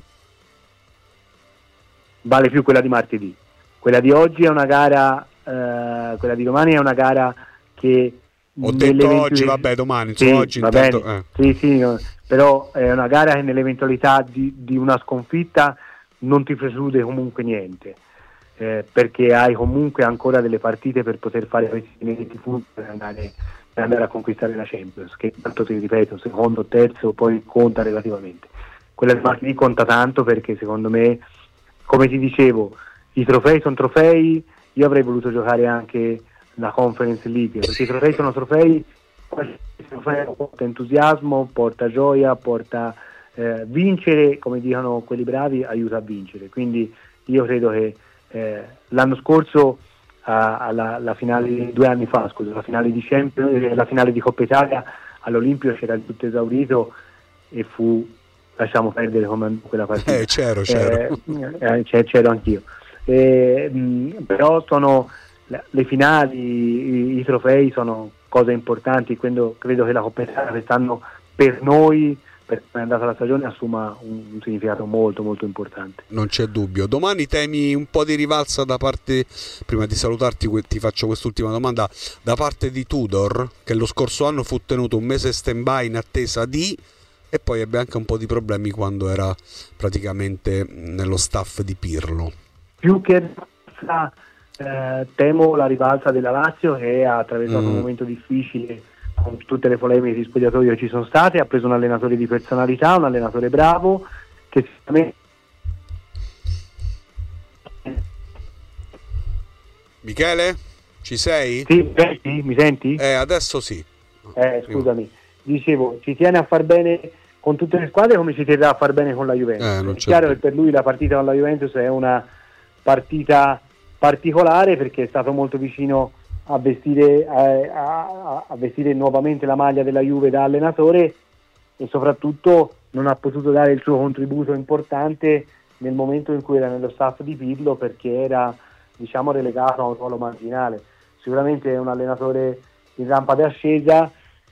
Vale più quella di martedì. Quella di oggi è una gara, eh, quella di domani è una gara che... Ho detto oggi, vabbè, domani, insomma, sì, oggi va intanto, bene. Eh. Sì, sì, no, però è una gara che nell'eventualità di, di una sconfitta non ti preclude comunque niente, eh, perché hai comunque ancora delle partite per poter fare questi inediti punti per andare, per andare a conquistare la Champions, che tanto ti ripeto, secondo, terzo, poi conta relativamente. Quella di martedì conta tanto perché secondo me, come ti dicevo, i trofei sono trofei, io avrei voluto giocare anche la Conference League, perché i trofei sono trofei, qualsiasi trofeo porta entusiasmo, porta gioia, porta eh, vincere, come dicono quelli bravi, aiuta a vincere. Quindi io credo che eh, l'anno scorso alla, alla finale, due anni fa scusa, la finale di Champions, la finale di Coppa Italia all'Olimpio c'era il tutto esaurito e fu, lasciamo perdere come quella partita. Eh, c'ero, c'ero. Eh, eh, c'ero anch'io. Eh, mh, però sono le finali, i, i trofei sono cose importanti, quindi credo che la Coppa Italia quest'anno per noi, per come è andata la stagione, assuma un, un significato molto molto importante. Non c'è dubbio. Domani temi un po' di rivalsa da parte, prima di salutarti ti faccio quest'ultima domanda, da parte di Tudor, che lo scorso anno fu tenuto un mese stand-by in attesa di, e poi ebbe anche un po' di problemi quando era praticamente nello staff di Pirlo. Più che Eh, temo la ribalza della Lazio, che ha attraversato mm. un momento difficile con tutte le polemiche di spogliatoio che ci sono state, ha preso un allenatore di personalità, un allenatore bravo che sicuramente... Michele, ci sei? Sì, mi senti? Mi senti? Eh, adesso sì. Eh, scusami, dicevo, ci tiene a far bene con tutte le squadre come ci terrà a far bene con la Juventus. Eh, è chiaro che per lui la partita con la Juventus è una partita particolare perché è stato molto vicino a vestire, a, a, a vestire nuovamente la maglia della Juve da allenatore e soprattutto non ha potuto dare il suo contributo importante nel momento in cui era nello staff di Pirlo, perché era, diciamo, relegato a un ruolo marginale. Sicuramente è un allenatore in rampa d'ascesa,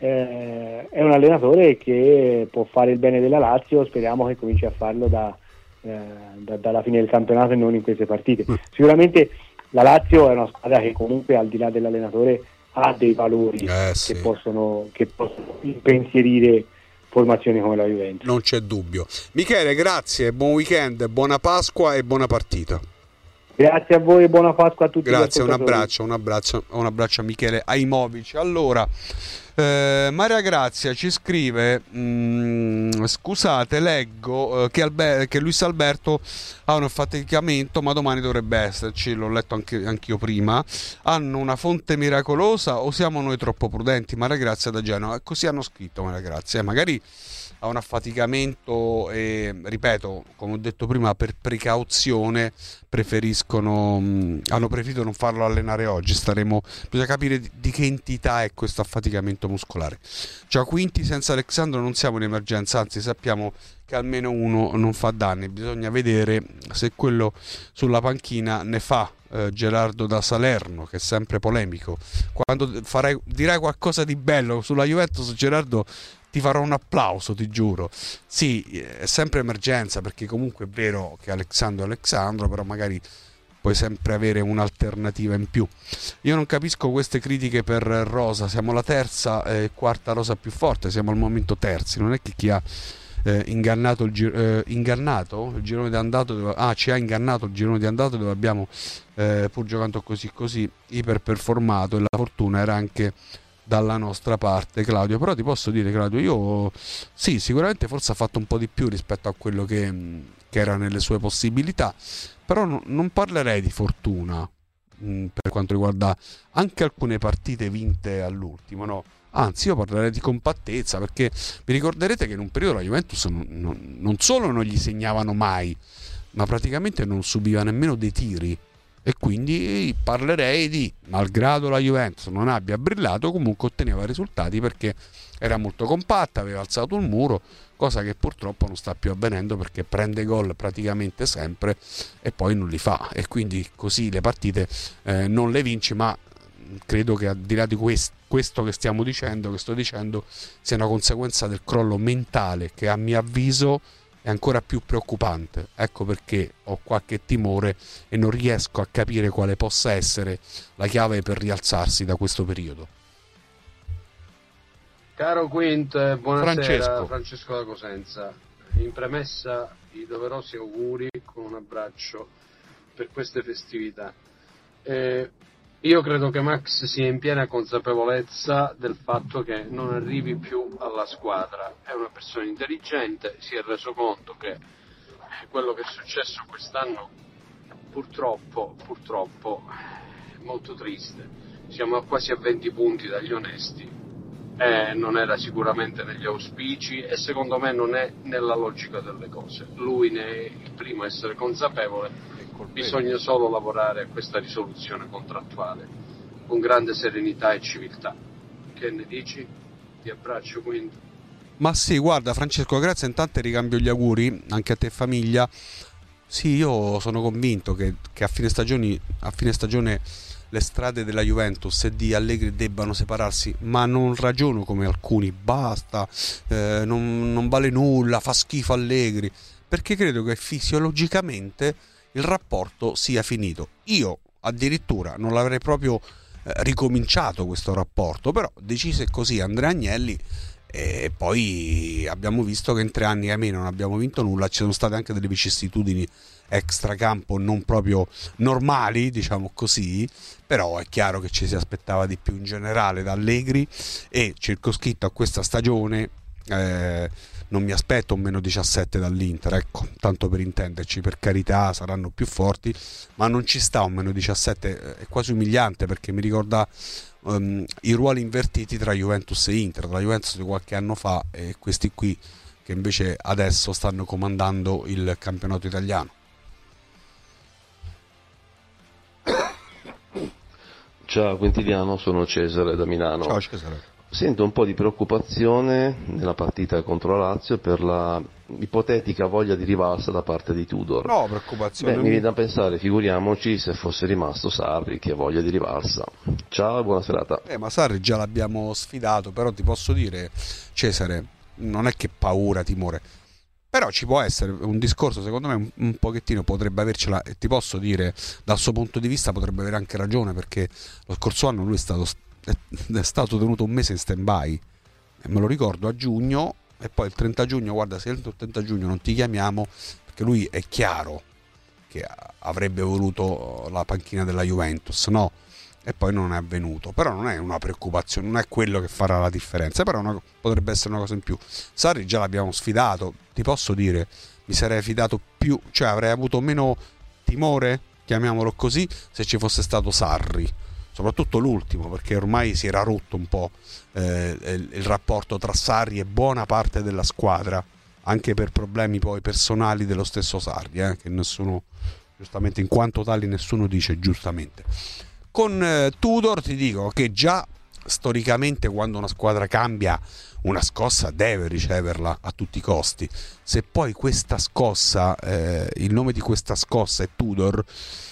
eh, è un allenatore che può fare il bene della Lazio, speriamo che cominci a farlo da Eh, da, dalla fine del campionato e non in queste partite. Sicuramente la Lazio è una squadra che comunque al di là dell'allenatore ha dei valori eh, che, sì. possono, che possono impensierire formazioni come la Juventus. Non c'è dubbio. Michele, grazie, buon weekend, buona Pasqua e buona partita. Grazie a voi e buona Pasqua a tutti. Grazie, un abbraccio, un abbraccio, un abbraccio a Michele Aimovic. Allora, eh, Maria Grazia ci scrive: mh, scusate, leggo eh, che, Alber- che Luis Alberto ha un affaticamento, ma domani dovrebbe esserci. L'ho letto anche anch'io prima. Hanno una fonte miracolosa o siamo noi troppo prudenti? Maria Grazia da Genova. Così hanno scritto, Maria Grazia. Magari ha un affaticamento e, ripeto, come ho detto prima, per precauzione preferiscono mh, hanno preferito non farlo allenare oggi. Staremo, bisogna capire di, di che entità è questo affaticamento muscolare. Cioè, quinti senza Alexandro non siamo in emergenza, anzi sappiamo che almeno uno non fa danni. Bisogna vedere se quello sulla panchina ne fa. eh, Gerardo da Salerno, che è sempre polemico. Quando farai, dirai qualcosa di bello sulla Juventus, Gerardo, ti farò un applauso, ti giuro. Sì, è sempre emergenza, perché comunque è vero che Alexandro è Alexandro, però magari puoi sempre avere un'alternativa in più. Io non capisco queste critiche per Rosa, siamo la terza e eh, quarta rosa più forte, siamo al momento terzi, non è che chi ha eh, ingannato il giro, eh, ingannato il girone di andato dove, ah ci ha ingannato il girone di andato dove abbiamo eh, pur giocando così così iperperformato, e la fortuna era anche dalla nostra parte, Claudio. Però ti posso dire, Claudio, io sì, sicuramente forse ha fatto un po' di più rispetto a quello che, che era nelle sue possibilità, però no, non parlerei di fortuna. mh, per quanto riguarda anche alcune partite vinte all'ultimo, no? Anzi, io parlerei di compattezza, perché vi ricorderete che in un periodo la Juventus non, non, non solo non gli segnavano mai, ma praticamente non subiva nemmeno dei tiri. E quindi parlerei di, malgrado la Juventus non abbia brillato, comunque otteneva risultati perché era molto compatta, aveva alzato il muro, cosa che purtroppo non sta più avvenendo, perché prende gol praticamente sempre e poi non li fa, e quindi così le partite eh, non le vince. Ma credo che al di là di questo, questo che stiamo dicendo, che sto dicendo, sia una conseguenza del crollo mentale che a mio avviso è ancora più preoccupante. Ecco perché ho qualche timore e non riesco a capire quale possa essere la chiave per rialzarsi da questo periodo. Caro Quint, buonasera. Francesco, Francesco da Cosenza. In premessa i doverosi auguri con un abbraccio per queste festività. Eh, io credo che Max sia in piena consapevolezza del fatto che non arrivi più alla squadra. È una persona intelligente, si è reso conto che quello che è successo quest'anno purtroppo, purtroppo è molto triste. Siamo quasi a venti punti dagli onesti, eh, non era sicuramente negli auspici e secondo me non è nella logica delle cose. Lui ne è il primo a essere consapevole. Bisogna solo lavorare a questa risoluzione contrattuale con grande serenità e civiltà. Che ne dici? Ti abbraccio, quindi. Ma sì, guarda Francesco, grazie intanto e ricambio gli auguri anche a te e famiglia. Sì, io sono convinto che, che a fine stagione, a fine stagione le strade della Juventus e di Allegri debbano separarsi, ma non ragiono come alcuni, basta, eh, non, non vale nulla, fa schifo Allegri, perché credo che fisiologicamente il rapporto sia finito. Io addirittura non l'avrei proprio eh, ricominciato questo rapporto, però decise così Andrea Agnelli, e poi abbiamo visto che in tre anni a me non abbiamo vinto nulla. Ci sono state anche delle vicissitudini extracampo non proprio normali, diciamo così, però è chiaro che ci si aspettava di più in generale da Allegri, e circoscritto a questa stagione eh, non mi aspetto un meno diciassette dall'Inter, ecco, tanto per intenderci, per carità saranno più forti, ma non ci sta un meno diciassette, è quasi umiliante, perché mi ricorda um, i ruoli invertiti tra Juventus e Inter, la Juventus di qualche anno fa e questi qui che invece adesso stanno comandando il campionato italiano. Ciao Quintiliano, sono Cesare da Milano. Ciao Cesare. Sento un po' di preoccupazione nella partita contro la Lazio per la ipotetica voglia di rivalsa da parte di Tudor. No, preoccupazione. Beh, mi viene da pensare, figuriamoci se fosse rimasto Sarri che ha voglia di rivalsa. Ciao e buona serata. Eh, ma Sarri già l'abbiamo sfidato, però ti posso dire, Cesare, non è che paura, timore, però ci può essere un discorso, secondo me un, un pochettino potrebbe avercela, e ti posso dire, dal suo punto di vista potrebbe avere anche ragione, perché lo scorso anno lui è stato è stato tenuto un mese in stand by, e me lo ricordo a giugno, e poi il trenta giugno, guarda, se il trenta giugno non ti chiamiamo, perché lui è chiaro che avrebbe voluto la panchina della Juventus, no? E poi non è avvenuto. Però non è una preoccupazione, non è quello che farà la differenza, però una, potrebbe essere una cosa in più. Sarri già l'abbiamo sfidato, ti posso dire, mi sarei fidato più, cioè avrei avuto meno timore, chiamiamolo così, se ci fosse stato Sarri, soprattutto l'ultimo, perché ormai si era rotto un po' eh, il, il rapporto tra Sarri e buona parte della squadra, anche per problemi poi personali dello stesso Sarri, eh, che nessuno, giustamente, in quanto tali nessuno dice giustamente. Con eh, Tudor ti dico che già storicamente quando una squadra cambia una scossa deve riceverla a tutti i costi. Se poi questa scossa, eh, il nome di questa scossa è Tudor,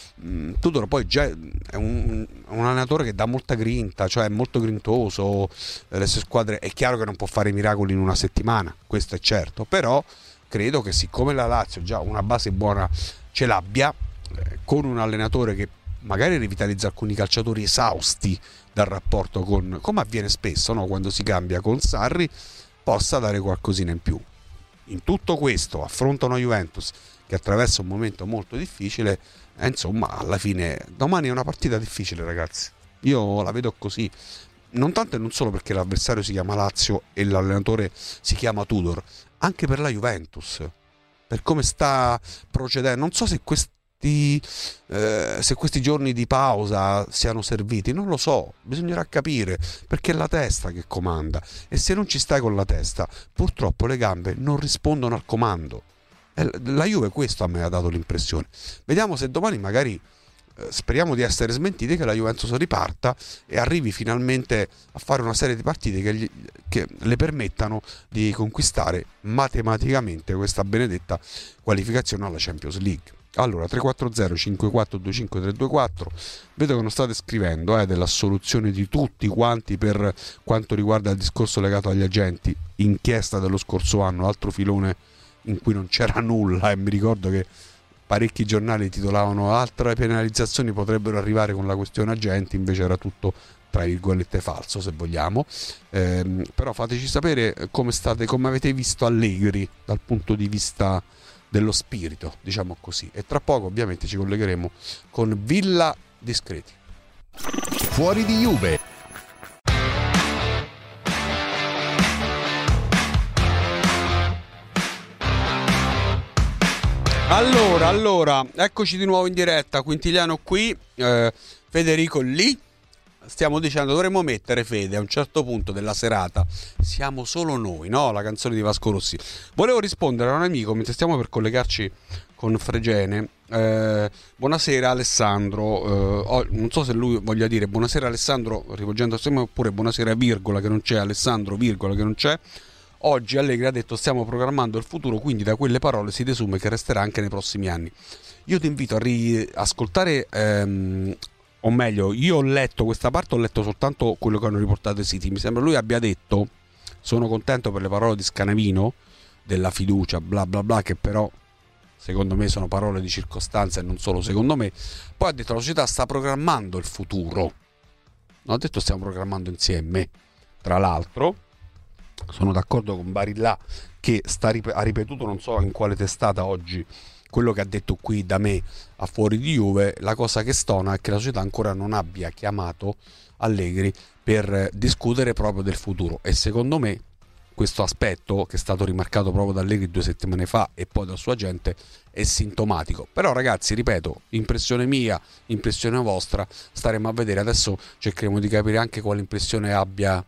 Tudor poi già è un, un allenatore che dà molta grinta, cioè è molto grintoso, le sue squadre, è chiaro che non può fare miracoli in una settimana, questo è certo, però credo che siccome la Lazio già una base buona ce l'abbia, eh, con un allenatore che magari rivitalizza alcuni calciatori esausti dal rapporto con, come avviene spesso, no? Quando si cambia con Sarri, possa dare qualcosina in più. In tutto questo affronta una Juventus che attraversa un momento molto difficile. Eh, insomma, alla fine domani è una partita difficile, ragazzi, io la vedo così, non tanto e non solo perché l'avversario si chiama Lazio e l'allenatore si chiama Tudor, anche per la Juventus, per come sta procedendo. Non so se quest- questi, eh, se questi giorni di pausa siano serviti, non lo so, bisognerà capire, perché è la testa che comanda, e se non ci stai con la testa, purtroppo le gambe non rispondono al comando. La Juve questo a me ha dato l'impressione. Vediamo se domani magari, speriamo di essere smentiti, che la Juventus riparta e arrivi finalmente a fare una serie di partite che, gli, che le permettano di conquistare matematicamente questa benedetta qualificazione alla Champions League. Allora, tre quattro zero cinque quattro due cinque tre due quattro, vedo che non state scrivendo eh, dell'assoluzione di tutti quanti per quanto riguarda il discorso legato agli agenti, inchiesta dello scorso anno, altro filone in cui non c'era nulla, e mi ricordo che parecchi giornali titolavano altre penalizzazioni potrebbero arrivare con la questione agenti, invece era tutto tra virgolette falso, se vogliamo. Eh, però fateci sapere come state, come avete visto Allegri dal punto di vista dello spirito, diciamo così, e tra poco ovviamente ci collegheremo con Villa Discreti. Fuori di Juve. Allora, allora, eccoci di nuovo in diretta, Quintiliano qui, eh, Federico lì. Stiamo dicendo, dovremmo mettere, Fede, a un certo punto della serata, siamo solo noi, no? La canzone di Vasco Rossi. Volevo rispondere a un amico mentre stiamo per collegarci con Fregene. Eh, buonasera Alessandro, eh, oh, non so se lui voglia dire buonasera Alessandro rivolgendo a sé, oppure buonasera virgola che non c'è, Alessandro virgola che non c'è. Oggi Allegri ha detto stiamo programmando il futuro, quindi da quelle parole si desume che resterà anche nei prossimi anni. Io ti invito a riascoltare, ehm, o meglio, io ho letto questa parte, ho letto soltanto quello che hanno riportato i siti. Mi sembra lui abbia detto, sono contento per le parole di Scanavino, della fiducia, bla bla bla, che però secondo me sono parole di circostanza e non solo secondo me. Poi ha detto la società sta programmando il futuro, non ha detto stiamo programmando insieme. Tra l'altro sono d'accordo con Barilla che sta, ha ripetuto non so in quale testata oggi quello che ha detto qui da me a Fuori di Juve. La cosa che stona è che la società ancora non abbia chiamato Allegri per discutere proprio del futuro, e secondo me questo aspetto, che è stato rimarcato proprio da Allegri due settimane fa e poi dal suo agente, è sintomatico. Però ragazzi, ripeto, impressione mia, impressione vostra, staremo a vedere. Adesso cercheremo di capire anche quale impressione abbia.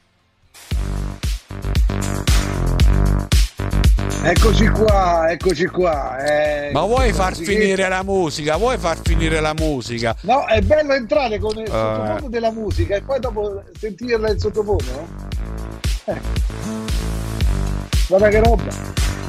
Eccoci qua, eccoci qua. Eh, Ma vuoi far che... finire la musica? Vuoi far finire la musica? No, è bello entrare con il uh... sottofondo della musica e poi dopo sentirla in sottofondo. Eh. Guarda che roba.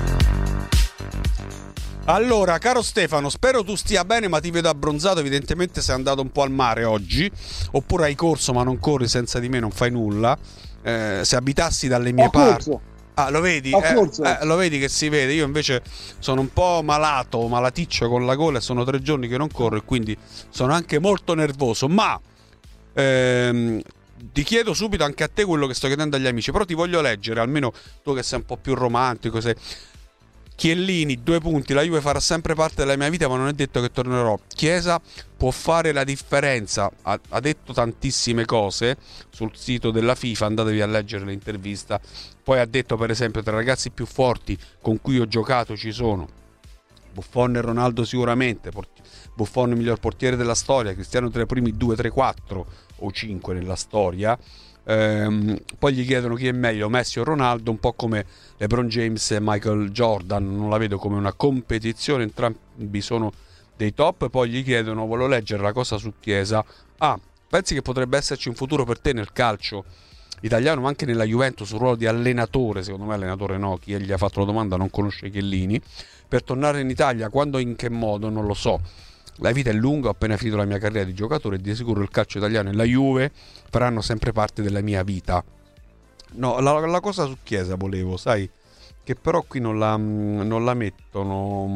Allora, caro Stefano, spero tu stia bene, ma ti vedo abbronzato, evidentemente sei andato un po' al mare oggi, oppure hai corso ma non corri, senza di me non fai nulla. Eh, se abitassi dalle mie parti... Ah, lo vedi? Eh, eh, lo vedi che si vede? Io invece sono un po' malato, malaticcio con la gola, e sono tre giorni che non corro e quindi sono anche molto nervoso, ma ehm, ti chiedo subito anche a te quello che sto chiedendo agli amici, però ti voglio leggere, almeno tu che sei un po' più romantico, sei... Chiellini, due punti, la Juve farà sempre parte della mia vita ma non è detto che tornerò. Chiesa può fare la differenza, ha, ha detto tantissime cose sul sito della FIFA, andatevi a leggere l'intervista. Poi ha detto per esempio tra i ragazzi più forti con cui ho giocato ci sono Buffon e Ronaldo sicuramente, Buffon il miglior portiere della storia, Cristiano tra i primi due, tre, quattro o cinque nella storia. Ehm, poi gli chiedono chi è meglio, Messi o Ronaldo, un po' come LeBron James e Michael Jordan, non la vedo come una competizione, entrambi sono dei top. Poi gli chiedono, volevo leggere la cosa su Chiesa, ah, pensi che potrebbe esserci un futuro per te nel calcio italiano ma anche nella Juventus, un ruolo di allenatore? Secondo me allenatore no, chi gli ha fatto la domanda non conosce Chiellini. Per tornare in Italia, quando e in che modo non lo so. La vita è lunga, ho appena finito la mia carriera di giocatore e di sicuro il calcio italiano e la Juve faranno sempre parte della mia vita. No, la, la cosa su Chiesa volevo, sai, che però qui non la, non la mettono.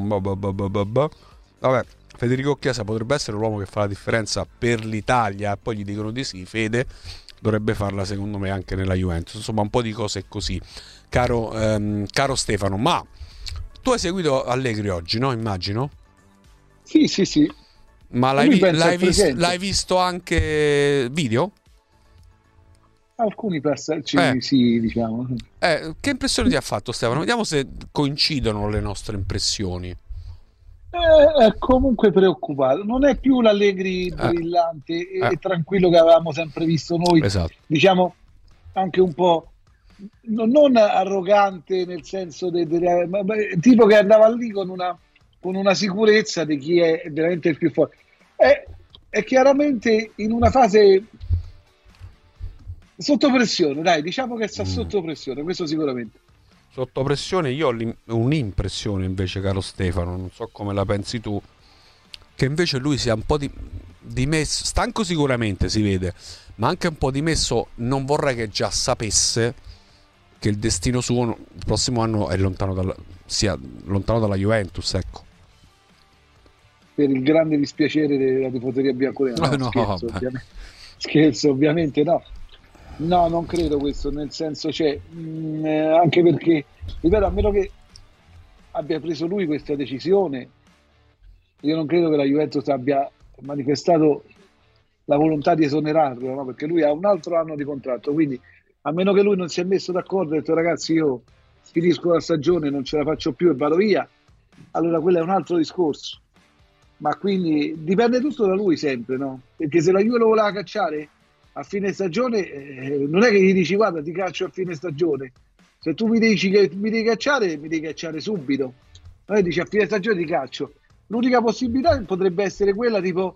Vabbè, Federico Chiesa potrebbe essere l'uomo che fa la differenza per l'Italia, poi gli dicono di sì, Fede dovrebbe farla secondo me anche nella Juventus. Insomma, un po' di cose così, caro, ehm, caro Stefano. Ma tu hai seguito Allegri oggi, no? Immagino. Sì, sì, sì. Ma l'hai, vi- l'hai, vis- l'hai visto anche video? Alcuni passaggi, eh. sì, diciamo. Eh, che impressione ti ha fatto, Stefano? Vediamo se coincidono le nostre impressioni. È, è comunque preoccupato, non è più l'Allegri Eh, brillante e, eh, e tranquillo che avevamo sempre visto noi, esatto. diciamo anche un po' no- non arrogante nel senso de- de- ma- ma- tipo che andava lì con una, con una sicurezza di chi è veramente il più forte. È, è chiaramente in una fase sotto pressione, dai, diciamo che sta Mm. sotto pressione, questo sicuramente. Sotto pressione io ho l'im- un'impressione invece, caro Stefano, non so come la pensi tu, che invece lui sia un po' di- dimesso, stanco sicuramente si vede, ma anche un po' dimesso, non vorrei che già sapesse che il destino suo no- il prossimo anno è lontano dalla, sia lontano dalla Juventus, ecco. Per il grande dispiacere della tifoseria bianconera, no, No, scherzo, vabbè. ovviamente. Scherzo, ovviamente no. No, non credo questo, nel senso c'è, mh, eh, anche perché, ripeto, a meno che abbia preso lui questa decisione, io non credo che la Juventus abbia manifestato la volontà di esonerarlo, no? Perché lui ha un altro anno di contratto, quindi a meno che lui non si è messo d'accordo e ha detto ragazzi io finisco la stagione, non ce la faccio più e vado via, allora quello è un altro discorso. Ma quindi dipende tutto da lui sempre, no? Perché se la Juve lo voleva cacciare a fine stagione, eh, non è che gli dici guarda ti caccio a fine stagione. Se tu mi dici che mi devi cacciare, mi devi cacciare subito. Non è che dici a fine stagione ti caccio. L'unica possibilità potrebbe essere quella tipo,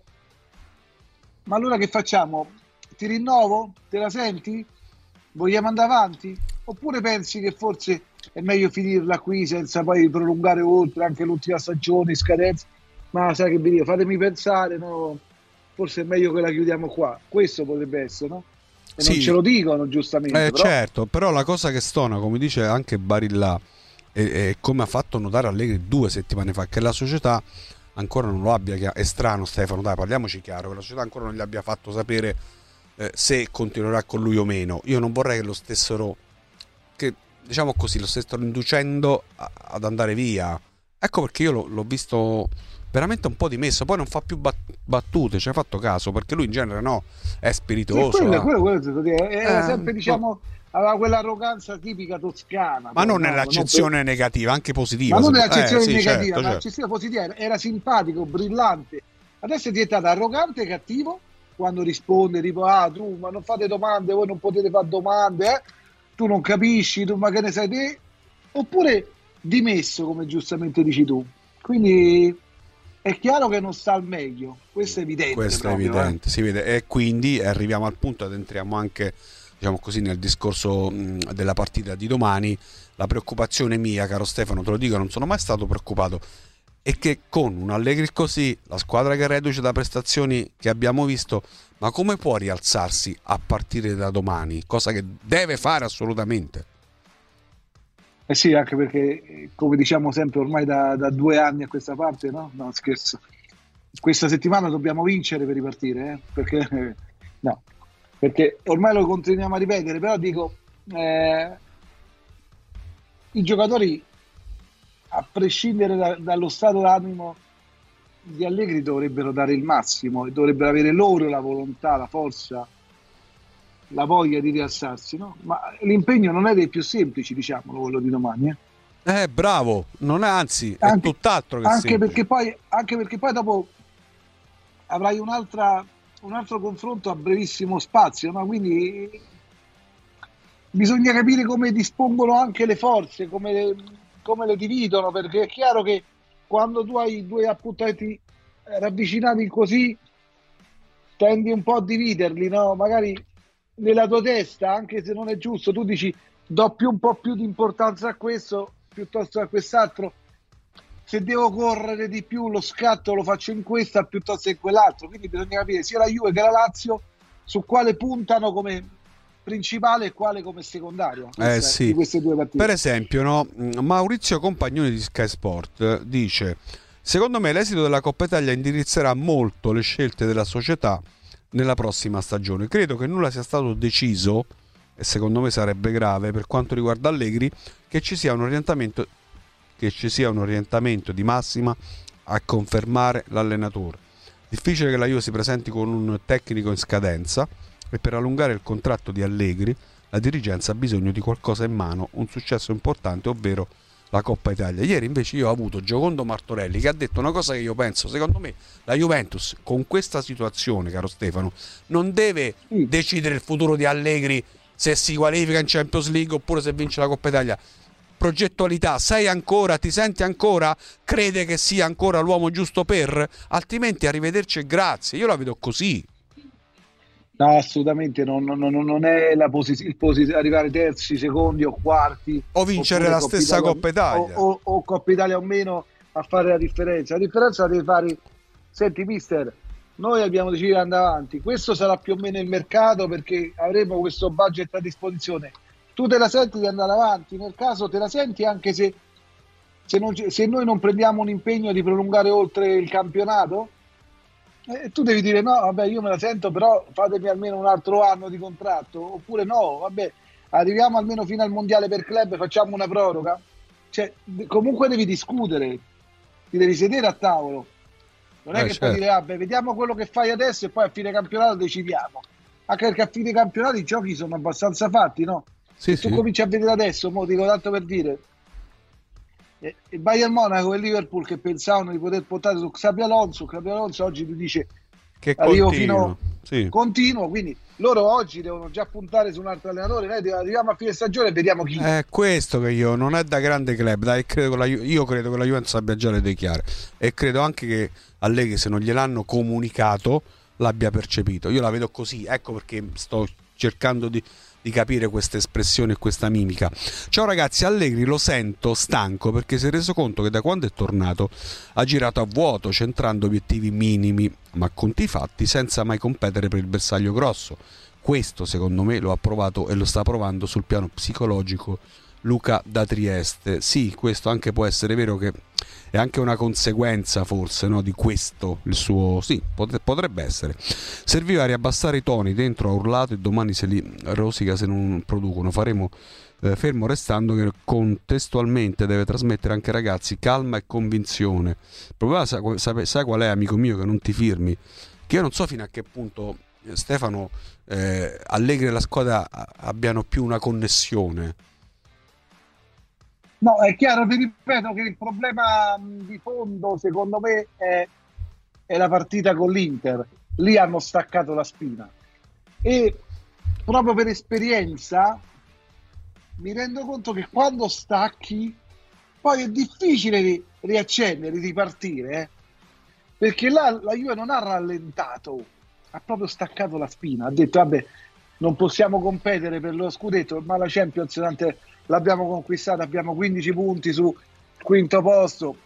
ma allora che facciamo? Ti rinnovo? Te la senti? Vogliamo andare avanti? Oppure pensi che forse è meglio finirla qui senza poi prolungare oltre anche l'ultima stagione, in scadenza? Ma sai che vi dico, fatemi pensare, no? Forse è meglio che la chiudiamo qua. Questo potrebbe essere, no? E non Sì. ce lo dicono giustamente, Eh, però certo, però la cosa che stona, come dice anche Barilla, e, e come ha fatto notare Allegri due settimane fa, che la società ancora non lo abbia chiaro. È strano, Stefano, dai, parliamoci chiaro, che la società ancora non gli abbia fatto sapere eh, se continuerà con lui o meno. Io non vorrei che lo stessero, che diciamo così, lo stessero inducendo a- ad andare via. Ecco perché io l'ho, l'ho visto veramente un po' dimesso, poi non fa più bat- battute, ci hai fatto caso, perché lui in genere no, è sì, spiritoso. quello, ah. quello, quello ti devo dire, era Eh, sempre, diciamo, aveva quell'arroganza tipica toscana, Ma poi, non no? nell'accezione Non per- negativa, anche positiva. ma non se- nell'accezione eh, sì, negativa, certo, ma certo. l'accezione positiva era, era simpatico, brillante. Adesso è diventato arrogante e cattivo quando risponde, tipo, ah, tu, ma non fate domande, voi non potete fare domande, eh? Tu non capisci, tu, ma che ne sai te? Oppure dimesso, come giustamente dici tu. Quindi è chiaro che non sta al meglio, questo è evidente. Questo è proprio, evidente, si vede. E quindi arriviamo al punto ed entriamo anche, diciamo così, nel discorso mh, della partita di domani. La preoccupazione mia, caro Stefano, te lo dico, non sono mai stato preoccupato, è che con un Allegri così, la squadra che è reduce da prestazioni che abbiamo visto, ma come può rialzarsi a partire da domani? Cosa che deve fare assolutamente. Eh? Eh sì, anche perché, eh, come diciamo sempre ormai da, da due anni a questa parte, no? No, scherzo. Questa settimana dobbiamo vincere per ripartire, eh? Perché, eh, no, perché ormai lo continuiamo a ripetere, però dico, eh, i giocatori, a prescindere da- dallo stato d'animo di Allegri, dovrebbero dare il massimo e dovrebbero avere loro la volontà, la forza, la voglia di rialzarsi, no? Ma l'impegno non è dei più semplici, diciamolo, quello di domani, eh? Eh, bravo, non è, anzi, è Anche, tutt'altro che anche semplice. perché poi, anche perché poi dopo avrai un'altra, un altro confronto a brevissimo spazio, no? Quindi bisogna capire come dispongono anche le forze, come le, come le dividono, perché è chiaro che quando tu hai due appuntamenti eh, ravvicinati così, tendi un po' a dividerli, no? Magari nella tua testa, anche se non è giusto, tu dici do più un po' più di importanza a questo piuttosto a quest'altro. Se devo correre di più lo scatto lo faccio in questa piuttosto che in quell'altro, quindi bisogna capire sia la Juve che la Lazio su quale puntano come principale e quale come secondario. Eh Questa- sì. di queste due partite. Per esempio, no, Maurizio Compagnoni di Sky Sport eh, dice: secondo me l'esito della Coppa Italia indirizzerà molto le scelte della società nella prossima stagione. Credo che nulla sia stato deciso, e secondo me sarebbe grave per quanto riguarda Allegri, che ci sia un orientamento che ci sia un orientamento di massima a confermare l'allenatore. Difficile che la Juve si presenti con un tecnico in scadenza, e per allungare il contratto di Allegri la dirigenza ha bisogno di qualcosa in mano, un successo importante, ovvero la Coppa Italia. Ieri invece io ho avuto Giocondo Martorelli che ha detto una cosa che io penso, secondo me la Juventus con questa situazione, caro Stefano, non deve Sì. decidere il futuro di Allegri se si qualifica in Champions League oppure se vince la Coppa Italia. Progettualità, sei ancora, ti senti ancora, crede che sia ancora l'uomo giusto per, altrimenti arrivederci e grazie. Io la vedo così. No, assolutamente non, non- non- non è la posi- il posi- arrivare terzi, secondi o quarti O vincere oppure la stessa Coppa Italia. o, o- o Coppa Italia o meno a fare la differenza. La differenza la deve fare. Senti, mister, noi abbiamo deciso di andare avanti. Questo sarà più o meno il mercato perché avremo questo budget a disposizione. Tu te la senti di andare avanti? Nel caso te la senti anche se, se, non ci- se noi non prendiamo un impegno di prolungare oltre il campionato? Eh, tu devi dire no, vabbè, io me la sento, però fatemi almeno un altro anno di contratto, oppure no, vabbè, arriviamo almeno fino al mondiale per club, facciamo una proroga. Cioè, de- comunque devi discutere, ti devi sedere a tavolo. Non è Eh, che certo. puoi dire, vabbè, vediamo quello che fai adesso e poi a fine campionato decidiamo. Anche perché a fine campionato i giochi sono abbastanza fatti, no? Sì, Se tu sì. cominci a vedere adesso, mo dico tanto per dire, eh, il Bayern Monaco e il Liverpool che pensavano di poter portare su Xabi Alonso, Xabi Alonso oggi ti dice Che arrivo continuo. fino Sì. continuo, quindi loro oggi devono già puntare su un altro allenatore, noi arriviamo a fine stagione e vediamo chi. È questo che io non è da grande club, dai, credo che la Ju- io credo che la Juventus abbia già le idee chiare e credo anche che Allegri, se non gliel'hanno comunicato, l'abbia percepito. Io la vedo così, ecco perché sto cercando di, di capire questa espressione e questa mimica. Ciao ragazzi, Allegri lo sento stanco perché si è reso conto che da quando è tornato ha girato a vuoto, centrando obiettivi minimi ma conti fatti, senza mai competere per il bersaglio grosso. Questo secondo me lo ha provato e lo sta provando sul piano psicologico Luca da Trieste. Sì, questo anche può essere vero, che è anche una conseguenza forse, no, di questo il suo, sì, pot- potrebbe essere. Serviva a riabbassare i toni, dentro ha urlato e domani se li rosica se non producono. Faremo eh, fermo restando che contestualmente deve trasmettere anche ai ragazzi calma e convinzione. Il problema, sa- sa- sai qual è, amico mio, che non ti firmi? Che io non so fino a che punto eh, Stefano, eh, Allegri e la squadra a- abbiano più una connessione. No, è chiaro, ti ripeto che il problema mh, di fondo secondo me è, è la partita con l'Inter. Lì hanno staccato la spina e proprio per esperienza mi rendo conto che quando stacchi poi è difficile ri- riaccendere, ripartire, eh. Perché là la Juve non ha rallentato, ha proprio staccato la spina, ha detto vabbè, non possiamo competere per lo scudetto, ma la Champions tante l'abbiamo conquistata, abbiamo quindici punti su quinto posto,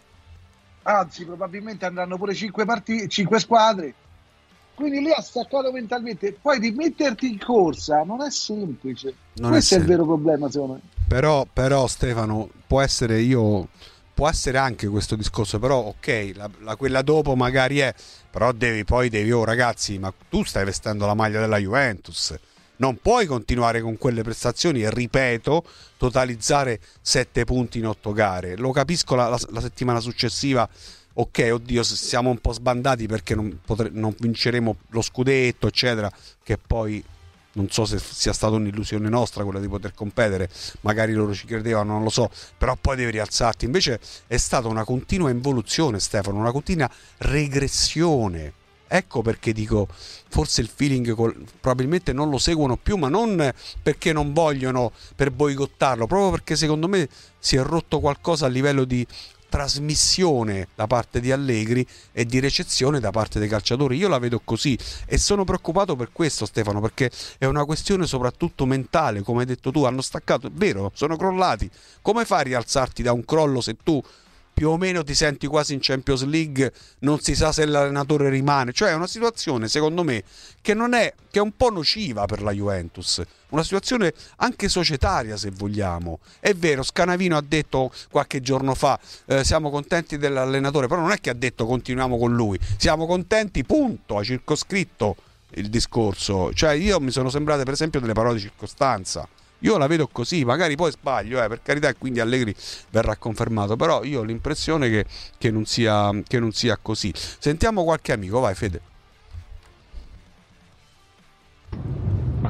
anzi probabilmente andranno pure cinque partite, cinque squadre, quindi lì ha staccato mentalmente. Poi di metterti in corsa non è semplice, Non questo è è, il sem- vero problema secondo me. Però, però Stefano, può essere io può essere anche questo discorso, però ok, la, la- quella dopo magari è, però devi poi devi, oh ragazzi, ma tu stai vestendo la maglia della Juventus, non puoi continuare con quelle prestazioni e, ripeto, totalizzare sette punti in otto gare. Lo capisco la, la- la settimana successiva, ok, oddio, siamo un po' sbandati perché non, potre- non vinceremo lo scudetto, eccetera, che poi non so se sia stata un'illusione nostra quella di poter competere, magari loro ci credevano, non lo so, però poi devi rialzarti. Invece è stata una continua involuzione, Stefano, una continua regressione. Ecco perché dico, forse il feeling col- probabilmente non lo seguono più, ma non perché non vogliono per boicottarlo, proprio perché secondo me si è rotto qualcosa a livello di trasmissione da parte di Allegri e di ricezione da parte dei calciatori. Io la vedo così e sono preoccupato per questo, Stefano, perché è una questione soprattutto mentale, come hai detto tu, hanno staccato, è vero, sono crollati. Come fai a rialzarti da un crollo se tu più o meno ti senti quasi in Champions League, non si sa se l'allenatore rimane? Cioè è una situazione, secondo me, che non è, che è un po' nociva per la Juventus, una situazione anche societaria, se vogliamo. È vero, Scanavino ha detto qualche giorno fa eh, siamo contenti dell'allenatore, però non è che ha detto continuiamo con lui, siamo contenti, punto, ha circoscritto il discorso. Cioè io mi sono sembrate per esempio delle parole di circostanza. Io la vedo così, magari poi sbaglio, eh, per carità, e quindi Allegri verrà confermato, però io ho l'impressione che, che, non sia, che non sia così. Sentiamo qualche amico, vai Fede. Ma, eh,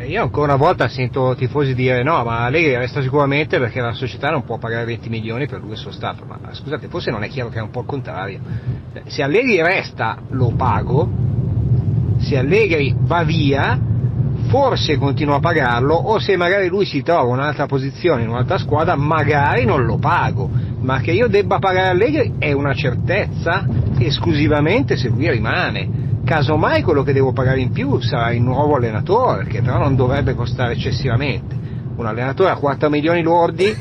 io ancora una volta sento tifosi dire no, ma Allegri resta sicuramente perché la società non può pagare venti milioni per lui e il suo staff. Ma scusate, forse non è chiaro che è un po' il contrario. Se Allegri resta lo pago, se Allegri va via forse continuo a pagarlo, o se magari lui si trova in un'altra posizione, in un'altra squadra, magari non lo pago, ma che io debba pagare Allegri è una certezza esclusivamente se lui rimane. Casomai quello che devo pagare in più sarà il nuovo allenatore, che però non dovrebbe costare eccessivamente. Un allenatore a quattro milioni lordi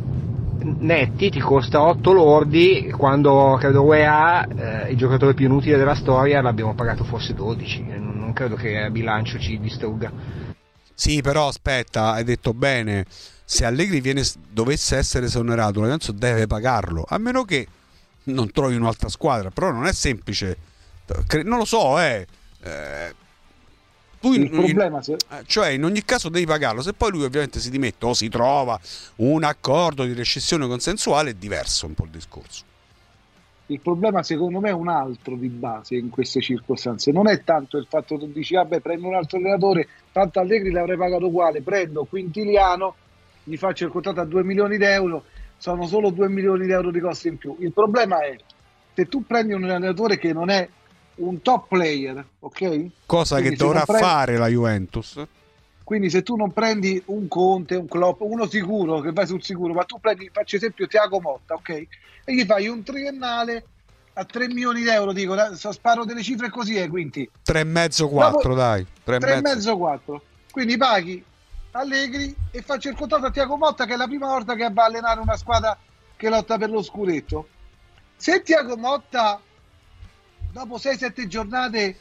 netti ti costa otto lordi, quando credo U E A eh, il giocatore più inutile della storia l'abbiamo pagato forse dodici, non, non credo che a bilancio ci distrugga. Sì, però aspetta, hai detto bene, se Allegri viene, dovesse essere esonerato, l'Allenzo deve pagarlo, a meno che non trovi un'altra squadra, però non è semplice, non lo so, eh, eh tu in, il problema in, se... cioè in ogni caso devi pagarlo, se poi lui ovviamente si dimette o si trova un accordo di rescissione consensuale è diverso un po' il discorso. Il problema secondo me è un altro di base in queste circostanze, non è tanto il fatto che tu dici vabbè prendo un altro allenatore, tanto Allegri l'avrei pagato uguale, prendo Quintiliano, gli faccio il contratto a due milioni di euro, sono solo due milioni di euro di costi in più. Il problema è se tu prendi un allenatore che non è un top player, ok? Cosa quindi che dovrà prendi... fare la Juventus. Quindi se tu non prendi un Conte, un Klopp, uno sicuro, che vai sul sicuro, ma tu prendi, faccio esempio, Thiago Motta, ok? E gli fai un triennale a tre milioni di euro, dico, sparo delle cifre così, eh, quindi tre e mezzo, quattro, dai. tre e mezzo, quattro. Quindi paghi Allegri e faccio il contratto a Thiago Motta, che è la prima volta che va a allenare una squadra che lotta per lo scudetto. Se Thiago Motta dopo sei sette giornate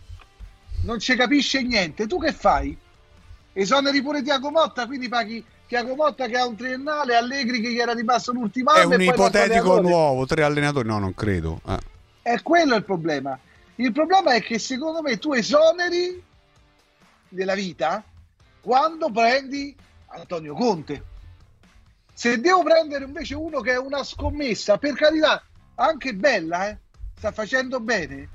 non ci capisce niente, tu che fai? Esoneri pure Thiago Motta, quindi paghi Thiago Motta che ha un triennale, Allegri che gli era rimasto l'ultimo anno. È un ipotetico nuovo, tre allenatori, no, non credo. Eh. È quello il problema. Il problema è che secondo me tu esoneri della vita quando prendi Antonio Conte. Se devo prendere invece uno che è una scommessa, per carità, anche bella, eh, sta facendo bene,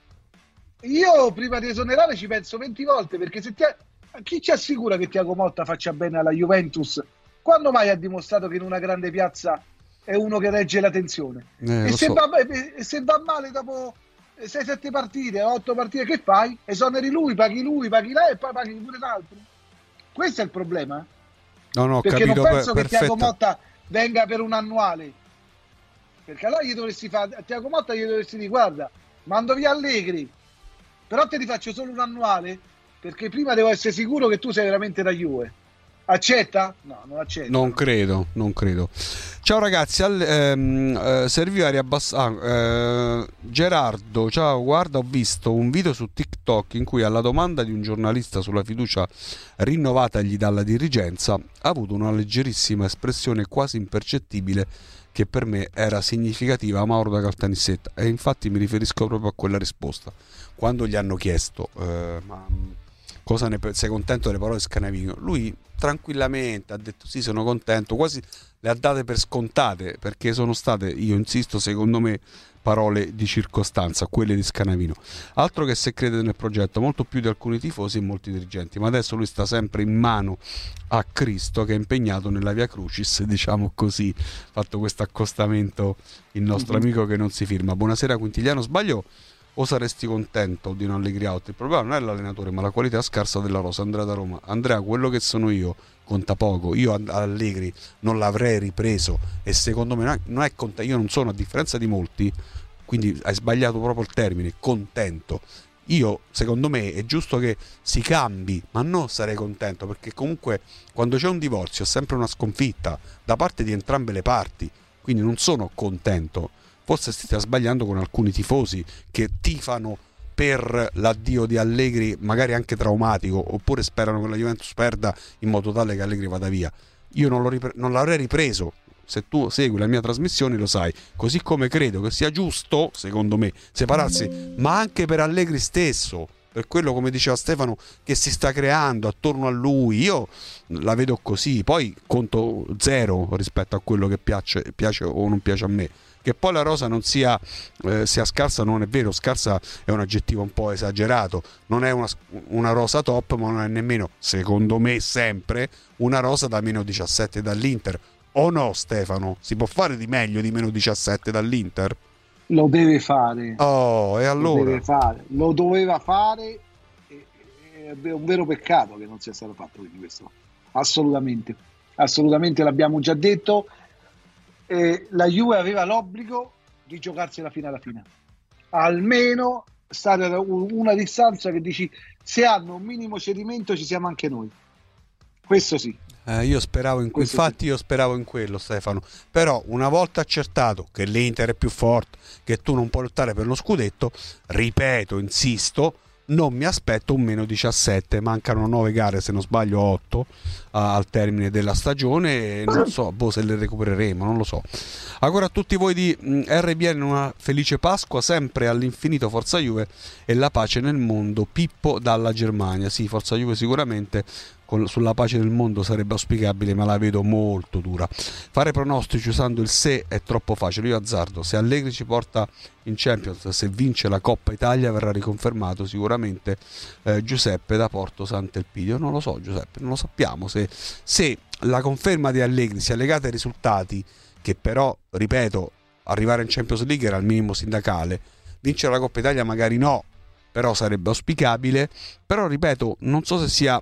io prima di esonerare ci penso venti volte, perché se ti... chi ci assicura che Thiago Motta faccia bene alla Juventus? Quando mai ha dimostrato che in una grande piazza è uno che regge la tensione? Eh, e, se so. va, e se va male dopo sei sette partite, otto partite, che fai? Esoneri lui, paghi lui, paghi lei e poi paghi pure l'altro. Questo è il problema. No, no, perché capito, non penso per, che Thiago Motta venga per un annuale, perché allora gli dovresti fare a Thiago Motta gli dovresti dire guarda, mando via Allegri, però te li faccio solo un annuale, perché prima devo essere sicuro che tu sei veramente da Juve. Accetta? No, non accetta. Non no. credo, non credo. Ciao ragazzi, al, ehm, eh, serviva a riabbassare. Ah, eh, Gerardo, ciao, guarda, ho visto un video su TikTok in cui alla domanda di un giornalista sulla fiducia rinnovatagli dalla dirigenza ha avuto una leggerissima espressione quasi impercettibile che per me era significativa a Mauro da Caltanissetta, e infatti mi riferisco proprio a quella risposta. Quando gli hanno chiesto eh, ma cosa ne sei contento delle parole di Scanavino, lui tranquillamente ha detto sì, sono contento, quasi le ha date per scontate, perché sono state, io insisto, secondo me parole di circostanza, quelle di Scanavino. Altro che se crede nel progetto, molto più di alcuni tifosi e molti dirigenti, ma adesso lui sta sempre in mano a Cristo che è impegnato nella Via Crucis, diciamo così, fatto questo accostamento il nostro mm-hmm. amico che non si firma. Buonasera Quintiliano, sbaglio o saresti contento di un Allegri out? Il problema non è l'allenatore ma la qualità scarsa della rosa. Andrea da Roma. Andrea, quello che sono io conta poco, io Allegri non l'avrei ripreso e secondo me non è contento, io non sono, a differenza di molti, quindi hai sbagliato proprio il termine, contento. Io, secondo me, è giusto che si cambi, ma non sarei contento, perché comunque quando c'è un divorzio è sempre una sconfitta da parte di entrambe le parti, quindi non sono contento. Forse si sta sbagliando con alcuni tifosi che tifano per l'addio di Allegri, magari anche traumatico, oppure sperano che la Juventus perda in modo tale che Allegri vada via. Io non, l'ho ripre- non l'avrei ripreso. Se tu segui la mia trasmissione lo sai, così come credo che sia giusto, secondo me, separarsi, ma anche per Allegri stesso, per quello, come diceva Stefano, che si sta creando attorno a lui. Io la vedo così, poi conto zero rispetto a quello che piace, piace o non piace a me. Che poi la rosa non sia, eh, sia scarsa non è vero, scarsa è un aggettivo un po' esagerato, non è una, una rosa top, ma non è nemmeno, secondo me sempre, una rosa da meno diciassette dall'Inter. O no, Stefano? Si può fare di meglio di meno diciassette dall'Inter? Lo deve fare. Oh, e allora? Lo deve fare. Lo doveva fare, e, e, è un vero peccato che non sia stato fatto, quindi questo. Assolutamente. Assolutamente, l'abbiamo già detto. Eh, la Juve aveva l'obbligo di giocarsela fino alla fine. Almeno stare a una distanza che dici, se hanno un minimo cedimento ci siamo anche noi. Questo sì. Eh, io speravo in Questo infatti sì. io speravo in quello, Stefano, però una volta accertato che l'Inter è più forte, che tu non puoi lottare per lo scudetto, ripeto, insisto, non mi aspetto un meno diciassette, mancano nove gare, se non sbaglio otto uh, al termine della stagione, e non so boh, se le recupereremo, non lo so. Ancora a tutti voi di mh, R B N una felice Pasqua, sempre all'infinito, Forza Juve e la pace nel mondo. Pippo dalla Germania. Sì, Forza Juve sicuramente, con, sulla pace del mondo sarebbe auspicabile, ma la vedo molto dura. Fare pronostici usando il se è troppo facile. Io azzardo, se Allegri ci porta in Champions, se vince la Coppa Italia, verrà riconfermato sicuramente eh, Giuseppe da Porto Sant'Elpidio. Non lo so, Giuseppe, non lo sappiamo se, se la conferma di Allegri sia legata ai risultati, che però, ripeto, arrivare in Champions League era il minimo sindacale, vincere la Coppa Italia magari no, però sarebbe auspicabile. Però ripeto, non so se sia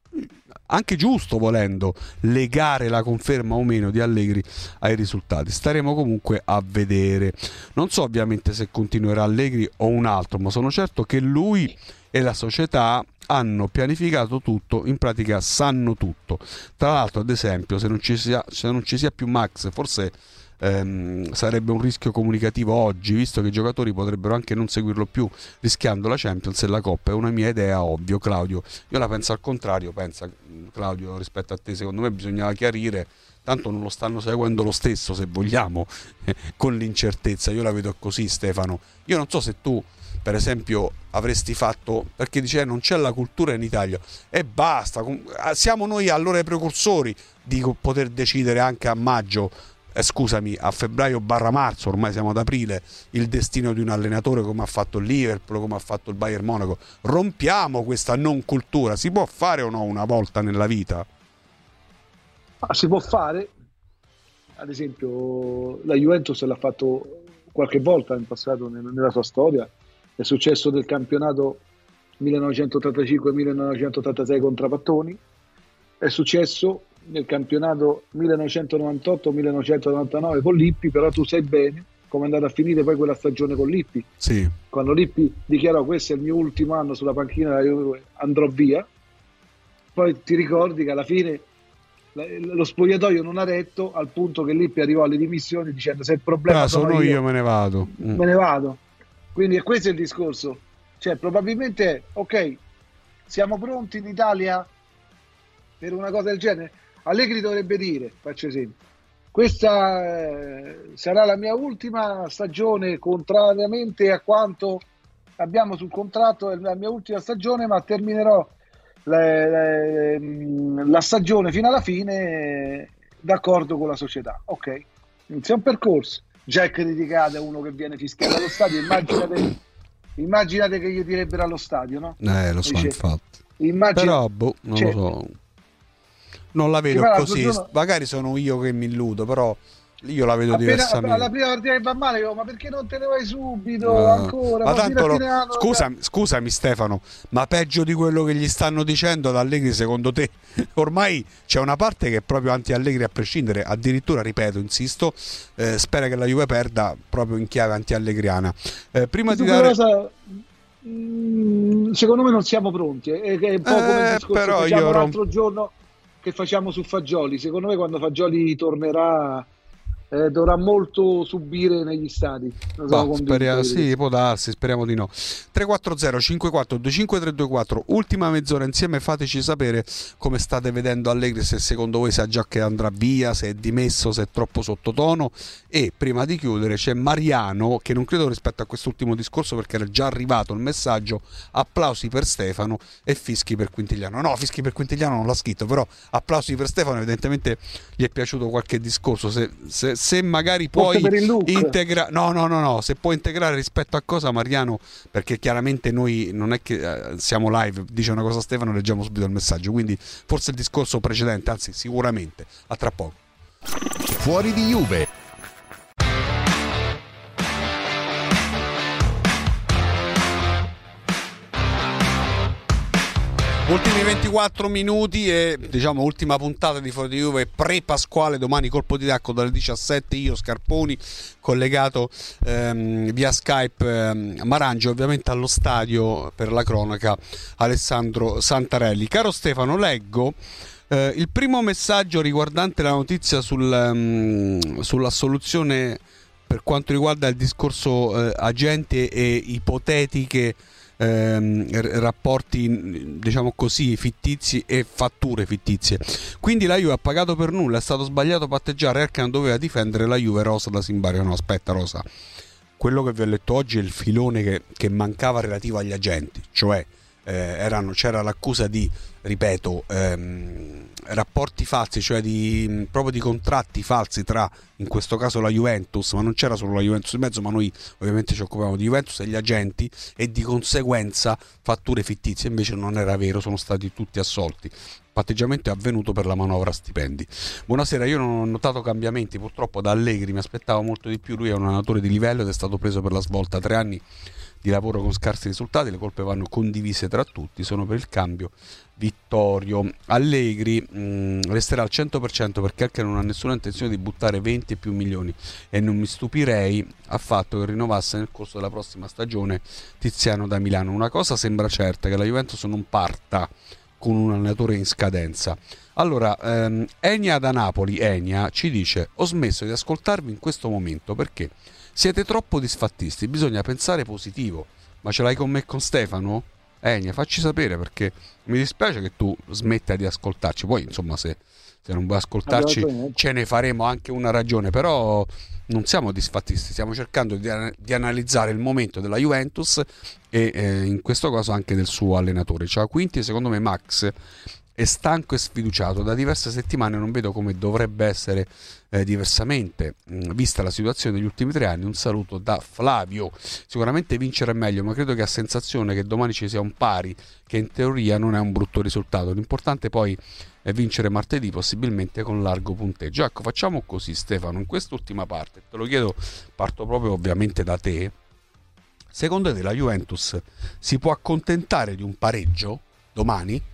anche giusto, volendo, legare la conferma o meno di Allegri ai risultati. Staremo comunque a vedere. Non so ovviamente se continuerà Allegri o un altro, ma sono certo che lui e la società hanno pianificato tutto, in pratica sanno tutto. Tra l'altro, ad esempio, se non ci sia, se non ci sia più Max, forse ehm, sarebbe un rischio comunicativo oggi, visto che i giocatori potrebbero anche non seguirlo più, rischiando la Champions e la Coppa. È una mia idea, ovvio, Claudio. Io la penso al contrario, pensa Claudio, rispetto a te. Secondo me bisognava chiarire, tanto non lo stanno seguendo lo stesso, se vogliamo, con l'incertezza. Io la vedo così, Stefano. Io non so se tu, per esempio, avresti fatto, perché dice eh, non c'è la cultura in Italia, e basta, siamo noi allora i precursori di poter decidere anche a maggio, eh, scusami, a febbraio barra marzo, ormai siamo ad aprile, il destino di un allenatore, come ha fatto il Liverpool, come ha fatto il Bayern Monaco. Rompiamo questa non cultura. Si può fare o no una volta nella vita? Ah, si può fare. Ad esempio la Juventus l'ha fatto qualche volta in passato nella sua storia. È successo nel campionato millenovecentottantacinque millenovecentottantasei con Trapattoni, è successo nel campionato millenovecentonovantotto millenovecentonovantanove con Lippi, però tu sai bene come è andata a finire poi quella stagione con Lippi. Sì. Quando Lippi dichiarò questo è il mio ultimo anno sulla panchina della Juve, andrò via, poi ti ricordi che alla fine lo spogliatoio non ha retto, al punto che Lippi arrivò alle dimissioni dicendo se il problema ah, sono, sono io, io me ne vado mm. me ne vado. Quindi questo è il discorso, cioè probabilmente ok, siamo pronti in Italia per una cosa del genere. Allegri dovrebbe dire, faccio esempio, questa eh, sarà la mia ultima stagione, contrariamente a quanto abbiamo sul contratto, è la mia ultima stagione, ma terminerò le, le, la stagione fino alla fine d'accordo con la società. Ok, inizia un percorso. Già è criticato uno che viene fischiato allo stadio, immaginate, immaginate che gli direbbero allo stadio, no? Eh, lo so, dice, infatti. Immagina, però boh, non cioè, lo so. Non la vedo così, giorno, magari sono io che mi illudo, però io la vedo appena, diversamente. Alla prima partita che va male, io, ma perché non te ne vai subito uh, ancora? Ma tanto lo, anno, scusami, scusami Stefano, ma peggio di quello che gli stanno dicendo ad Allegri, secondo te? Ormai c'è una parte che è proprio anti-Allegri a prescindere, addirittura, ripeto, insisto, eh, spera che la Juve perda proprio in chiave anti-allegriana. Eh, prima di dare... cosa, mh, secondo me non siamo pronti, è, è un po' come il discorso però che facciamo io l'altro rom... giorno che facciamo su Fagioli. Secondo me quando Fagioli tornerà eh, dovrà molto subire negli stadi. Bah, speriamo, sì, può darsi, speriamo di no. Tre quattro zero cinque quattro due cinque tre due quattro, ultima mezz'ora insieme, fateci sapere come state vedendo Allegri, se secondo voi sa già che andrà via, se è dimesso, se è troppo sottotono. E prima di chiudere c'è Mariano, che non credo rispetto a quest'ultimo discorso, perché era già arrivato il messaggio: applausi per Stefano e fischi per Quintigliano. No, fischi per Quintigliano non l'ha scritto, però applausi per Stefano, evidentemente gli è piaciuto qualche discorso. Se, se, se magari puoi integrare, no, no, no, no, se puoi integrare rispetto a cosa, Mariano, perché chiaramente noi non è che eh, siamo live, dice una cosa Stefano, leggiamo subito il messaggio, quindi forse il discorso precedente, anzi sicuramente, a tra poco. Fuori di Juve. Ultimi ventiquattro minuti e diciamo ultima puntata di Fuori di Juve pre-Pasquale, domani colpo di tacco dalle diciassette, io Scarponi collegato ehm, via Skype ehm, Marangio, ovviamente allo stadio per la cronaca Alessandro Santarelli. Caro Stefano, leggo eh, il primo messaggio riguardante la notizia sul, um, sulla soluzione per quanto riguarda il discorso eh, agente e ipotetiche Ehm, rapporti, diciamo così, fittizi e fatture fittizie. Quindi la Juve ha pagato per nulla, è stato sbagliato patteggiare, Erkan doveva difendere la Juve rosa da Simbario. No, aspetta Rosa, quello che vi ho letto oggi è il filone che, che mancava relativo agli agenti, cioè eh, erano, c'era l'accusa di, ripeto, ehm, rapporti falsi, cioè di, proprio di contratti falsi tra, in questo caso la Juventus, ma non c'era solo la Juventus in mezzo, ma noi ovviamente ci occupavamo di Juventus e gli agenti, e di conseguenza fatture fittizie. Invece non era vero, sono stati tutti assolti. Il patteggiamento è avvenuto per la manovra stipendi. Buonasera, io non ho notato cambiamenti purtroppo da Allegri, mi aspettavo molto di più, lui è un allenatore di livello ed è stato preso per la svolta. Tre anni di lavoro con scarsi risultati, le colpe vanno condivise tra tutti, sono per il cambio Vittorio. Allegri mh, resterà al cento per cento perché anche non ha nessuna intenzione di buttare venti e più milioni, e non mi stupirei affatto che rinnovasse nel corso della prossima stagione Tiziano da Milano. Una cosa sembra certa, che la Juventus non parta con un allenatore in scadenza. Allora, ehm, Enia da Napoli, Enia, ci dice: ho smesso di ascoltarvi in questo momento perché siete troppo disfattisti, bisogna pensare positivo. Ma ce l'hai con me e con Stefano? Enia, facci sapere, perché mi dispiace che tu smetta di ascoltarci. Poi insomma, se, se non vuoi ascoltarci ce ne faremo anche una ragione, però non siamo disfattisti, stiamo cercando di, di analizzare il momento della Juventus e eh, in questo caso anche del suo allenatore. Ciao Quinti, secondo me Max è stanco e sfiduciato, da diverse settimane non vedo come dovrebbe essere eh, diversamente, mh, vista la situazione degli ultimi tre anni. Un saluto da Flavio. Sicuramente vincere è meglio, ma credo che a sensazione che domani ci sia un pari, che in teoria non è un brutto risultato. L'importante poi è vincere martedì, possibilmente con largo punteggio. Ecco, facciamo così Stefano, in quest'ultima parte, te lo chiedo, parto proprio ovviamente da te. Secondo te la Juventus si può accontentare di un pareggio domani?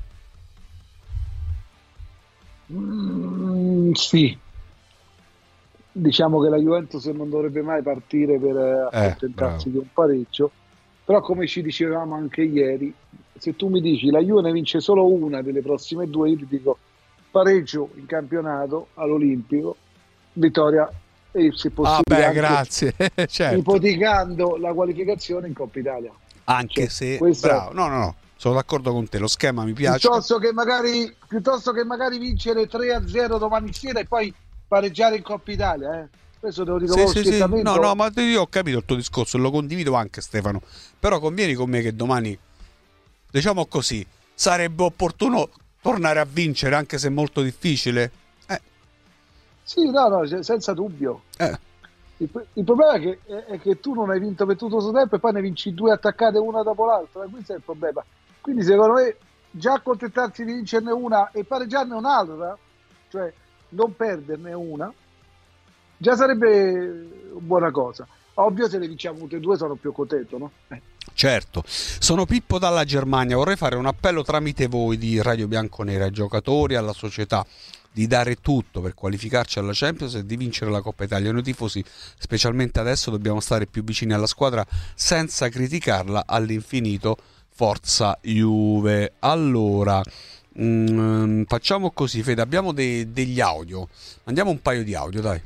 Mm, sì, diciamo che la Juventus non dovrebbe mai partire per accontentarsi eh, di un pareggio, però come ci dicevamo anche ieri, se tu mi dici la Juve ne vince solo una delle prossime due, io ti dico pareggio in campionato all'Olimpico, vittoria e se possibile ah beh, grazie. Certo. Ipotecando la qualificazione in Coppa Italia, anche cioè, se questo... bravo, no no no sono d'accordo con te, lo schema mi piace. Piuttosto che magari, piuttosto che magari vincere tre a zero domani sera e poi pareggiare in Coppa Italia, eh. Questo devo dire sì, sì, sì. No, no, ma io ho capito il tuo discorso, lo condivido anche Stefano, però convieni con me che domani, diciamo così, sarebbe opportuno tornare a vincere, anche se molto difficile. Eh. Sì, no, no, senza dubbio. Eh. Il, il problema è che, è, è che tu non hai vinto per tutto questo tempo e poi ne vinci due attaccate una dopo l'altra, e questo è il problema. Quindi secondo me già accontentarsi di vincerne una e pareggiarne un'altra, cioè non perderne una, già sarebbe buona cosa. Ovvio, se le vinciamo tutte e due sono più contento, no? Eh. Certo. Sono Pippo dalla Germania, vorrei fare un appello tramite voi di Radio Bianconera ai giocatori, alla società, di dare tutto per qualificarci alla Champions e di vincere la Coppa Italia. Noi tifosi, specialmente adesso, dobbiamo stare più vicini alla squadra senza criticarla all'infinito. Forza Juve. Allora, mh, facciamo così, Fede, abbiamo dei, degli audio, mandiamo un paio di audio, dai.